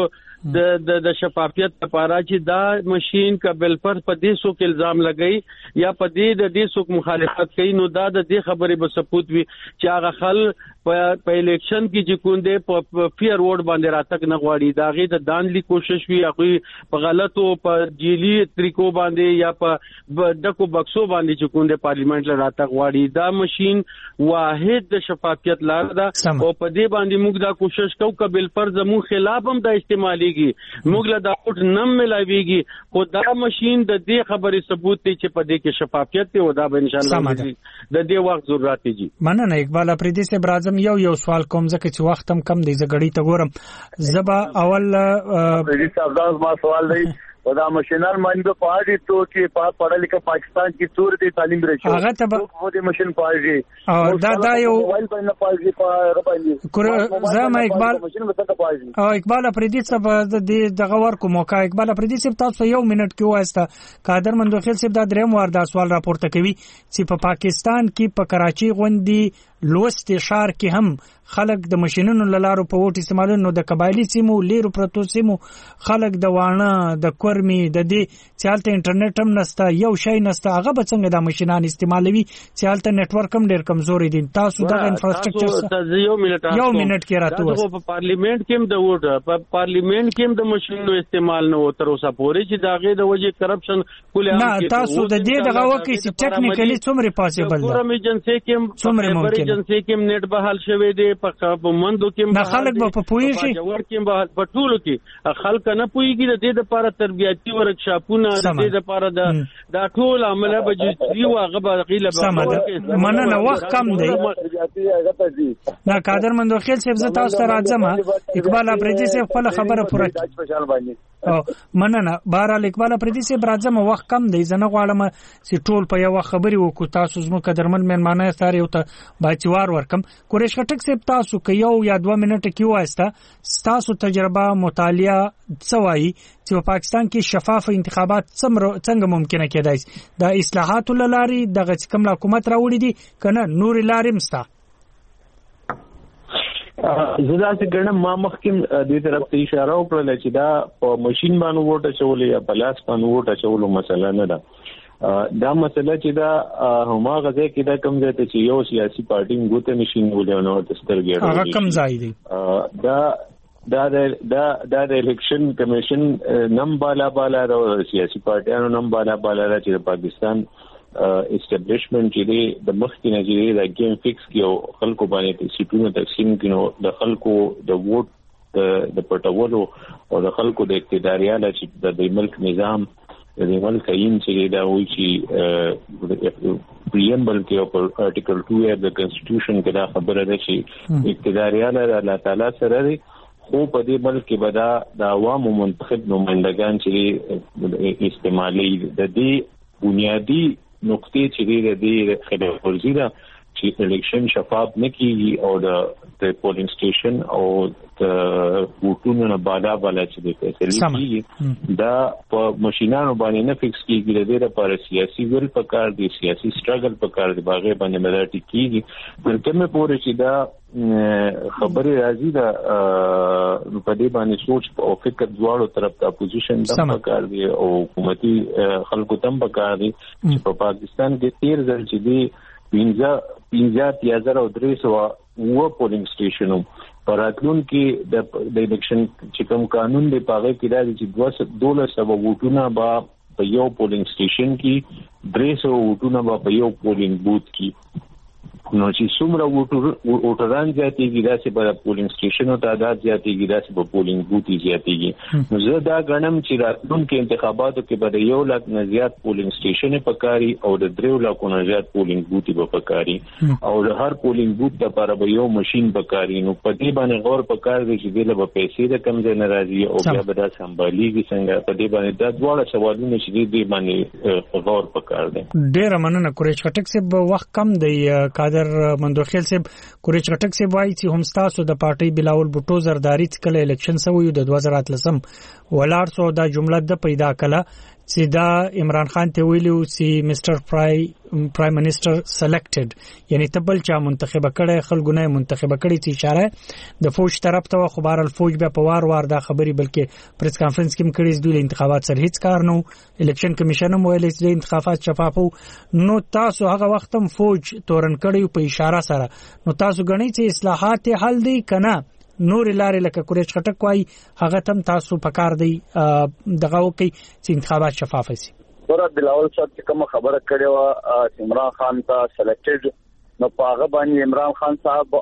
د شفافیت لپاره چې دا ماشين قبل پر په دې سو کې الزام لګئی یا په دې سو مخالفت کوي نو دا د دې خبرې به ثبوت وي چې هغه خل په الیکشن کې چې کوندې په فیر ووټ باندې راتک نه غواړي دا غي د دانلی کوشش وی هغه په غلطو په جیلی طریقو باندې یا په دکو بکسو باندې چې کوندې پارلیمنت له راتک غواړي دا ماشين واحد د شفافیت لار ده او په دې باندې موږ دا کوشش کوو قبل پر زمو خلاف هم دا استعمالي موږ له دا وټ نم ملاويږي خو دا ماشين د دې خبرې ثبوت دی چې په دې کې شفافیت دی او دا به ان شاء الله د دې وخت ضرورت دی مننه اقبال افریدي سے برازم یو سوال کوم ځکه چې وخت هم کم دی زګړی ته ګورم زبا اول افریدي صاحب دا ما سوال دی ودا ماشينان باندې په اړې ته چې په پړل کې پاکستان کې تور دي تعلیم راشي هغه ته په دې ماشين پاږي او دا یو موبایل باندې پاږي په باندې زما اقبال او اقبال افریدي صاحب دغه ورکو موقع اقبال افریدي صاحب تاسو یو منټ کې واسطه قادر مندوخیل صاحب دا دریم وار دا سوال راپورته کوي چې په پاکستان کې په کراچي غونډي لوست شهر کې هم خلک د ماشينونو لارو په ووټ استعمالون نو د قبایلی سیمو لیرو پروتو سیمو خلک د وانه د کورمي د دې چالت انټرنیټ هم نستا یو شی نستا هغه به څنګه د ماشينان استعمالوي چالت نتورک هم ډیر کمزوري دي تاسو د انفراستراکچر یو منټ کې راته په پارلیمنت کې هم د ووټ په پارلیمنت کې هم د ماشينونو استعمال نه وتر اوسه پورې چې داغه د وجه کرپشن کله نه تاسو د دې دغه وکي چې ټیکنیکلی څومره پاسبل ده کوم ایجنسی کې څومره ممکن ایجنسی کې نت بحال شوی دی په مندو کې نه خلک په پوي شي جوړ کې په ټولو کې خلک نه پويږي د دې لپاره تربیاتي ورکشاپونه د دې لپاره د ټول عمله بجې واغه بقیله مننه وخت کم دی نه قادر مندوخیل صاحب زه تاسو ته راځم اقبال افریدي صاحب خپل خبره پوره او مننه بهرال اقبال افریدي صاحب راځم وخت کم دی زنه غواړم چې ټول په یو خبري وکړو تاسو زمو قدرمن مېلمانه ستاره یو ته باچوار ورکم قریش خټک صاحب تاسو که یو یا 2 منټه کې واسطه تاسو تجربه مطالعه سوای چې په پاکستان کې شفاف انتخابات څنګه ممکنه کېدای د اصلاحات لاري د کوم حکومت راوړي دي کنه نور لاري مستا زدا چې ګڼم ما مخکې دې طرف ته اشاره وکړه چې دا په ماشين باندې ووټ چول یا بلاس باندې ووټ چول مسله نه ده دا مسله چې دا هما غزه کې دا کم ځای ته چې یو سیاسي پارټي غوته نشین ولونه او تسترګي هغه کم ځای دی دا د الیکشن کمیشن نم بالا را سیاسي پارټیانو نم بالا را چې پاکستان اسټابلیشمنت چې د مخکې نظریه د گیم فکس کې خلکو باندې سیټونو تقسیم کینو د خلکو د ووټ د پټولو او د خلکو د اقتداریاله چې د ملک نظام د ملک عین چې دا وایي چې پریمبل کې او آرټیکل 2 د کنسټیټیوشن کې دا خبره ده چې اقتداریاله الله تعالی سره دی خو په دې ملک کې بدا د عوامو منتخب نمائندگان چې استعمالي د دې بنیادی نقطې چې د خلاف ورزي ده چې الیکشن شفاف نه کیږي او د پولینګ سټیشن او د ووټونو نه بالا چې د فیصله کیږي دا په ماشينانو باندې نه فکس کیږي د دې لپاره سیاسي ویل پکار دي سیاسي سټرګل پکار دي باغې باندې مدارټي کیږي ولکه مې پوره چې دا خبره راځي دا په دې باندې سوچ او فکر دواړو طرف ته اپوزیشن د پکار دي او حکومتي خلکو تم پکار دي چې په پاکستان کې 13 ځل چې دی 15,300 پولینګ سټیشنو پراتلون کې د الیکشن چې کوم قانون دی پاغه کې دا چې 1200 ووټونه با په یو پولینګ سټیشن کې 300 ووټونه با په یو پولینګ بوت کې نو چې څومره ووټران زیاتېږي داسې په پولینګ سټیشنو تعداد زیاتېږي داسې په پولینګ بوت زیاتېږي نو زه دا غنم چې راتلونکو انتخاباتو کې به 1 لک نه زیات پولینګ سټیشن پکاري او د 3 لکو نه زیات پولینګ بوت به پکاري او د هر پولینګ بوت لپاره به یو ماشين پکاري نو په دې باندې غور پکار دی چې دله په پیسې د کم ځای نه راځي او بیا به دا سمباليږي څنګه په دې باندې دا ډول سوالونه چې دې باندې غور پکار دی ډیر مننه قریش خټک صاحب وخت کم دی قادر مندوخیل صاحب قریش خټک صاحب وايي چې هم تاسو د پارټي بلاول بوټو زرداری کله الیکشن سوی د 2013 ولار سو دا جمله د پیدا کړه چې دا عمران خان ته ویلو چې مستر پرایم منسٹر سلیکټډ یعنی تبل چا منتخب کړي خلګونه منتخب کړي چې اشاره د فوج طرف ته خبر الفوج به په وار دا خبري بلکې پریس کانفرنس کې مکړي د انتخابات سره هیڅ کار نه الیکشن کمیشن هم ویل چې انتخابات شفاف نو تاسو هغه وخت هم فوج تورن کړي په اشاره سره نو تاسو غنئ چې اصلاحات حل دي کنه نور لارې لکه قریش خټک وای هغه تم تاسو پکار دی دغه وکي چې انتخابات شفاف شي ورته بلاول صاحب کوم خبره کړې و عمران خان ته سلیکټډ نو پاغه باندې عمران خان صاحب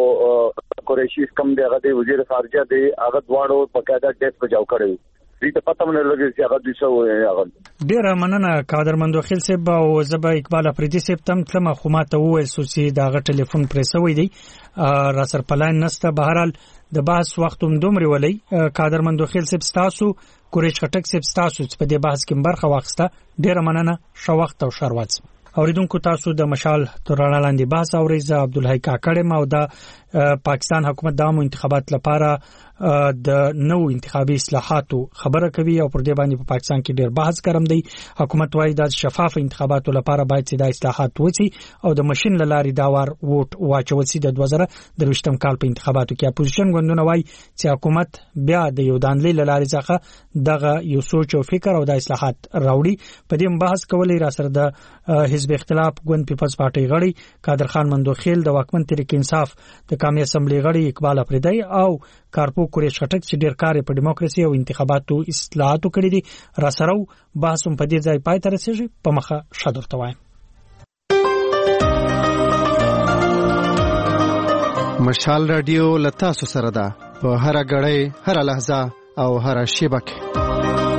او قریشی کم دی هغه وزیر خارجه دی هغه دواړو په قاعده ټیسټ بجاو کړی دې ته پته مونږ لګی چې هغه د څه هغه ډیر مننه قادر مندوخیل صاحب او زبا اقبال افریدي صاحب تم کلمه خماته وویل چې دا ټلیفون پریسوي دی را سر پلان نسته بهرال د بحث وخت هم دومره ولي قادر مندوخیل صاحب تاسو قریش خټک صاحب تاسو په دې بحث کې برخه واخسته ډیر مننه شو وخت او شروات اوریدونکو تاسو د مشال تورانه لاندې بحث اوریزه عبدالحی کاکړ ما او د پاکستان حکومت د عامو انتخابات لپاره د نو انتخابي اصلاحاتو خبره کوي او پر دې باندې په پاکستان کې ډېر بحث ګرم دی. حکومت وايي د شفاف انتخاباتو لپاره باید چې د اصلاحات وشي او د ماشين لاري داور ووټ واچول شي. د 2023م کال په انتخاباتو کې اپوزیشن ګوندونه وايي چې حکومت بیا د یو دانلې لاري څخه دغه یو سوچ او فکر او د اصلاحات راوړي. په دې بحث کولای را سره د حزب اختلاف ګوند پیپلز پارټي غړي قادر خان مندوخیل، د واکمن تحریک انصاف د قومي اسمبلی غړي اقبال افریدی او کارپو قریش خټک چې ډېر کار په دیموکراسي او انتخاباتو اصلاحاتو کړی دي. را سره بحث په دې ځای پای ته رسیږي. په مخه شادر توای مشال رادیو لتا سره ده په هر غړې هر لحظه او هر شیبه کې.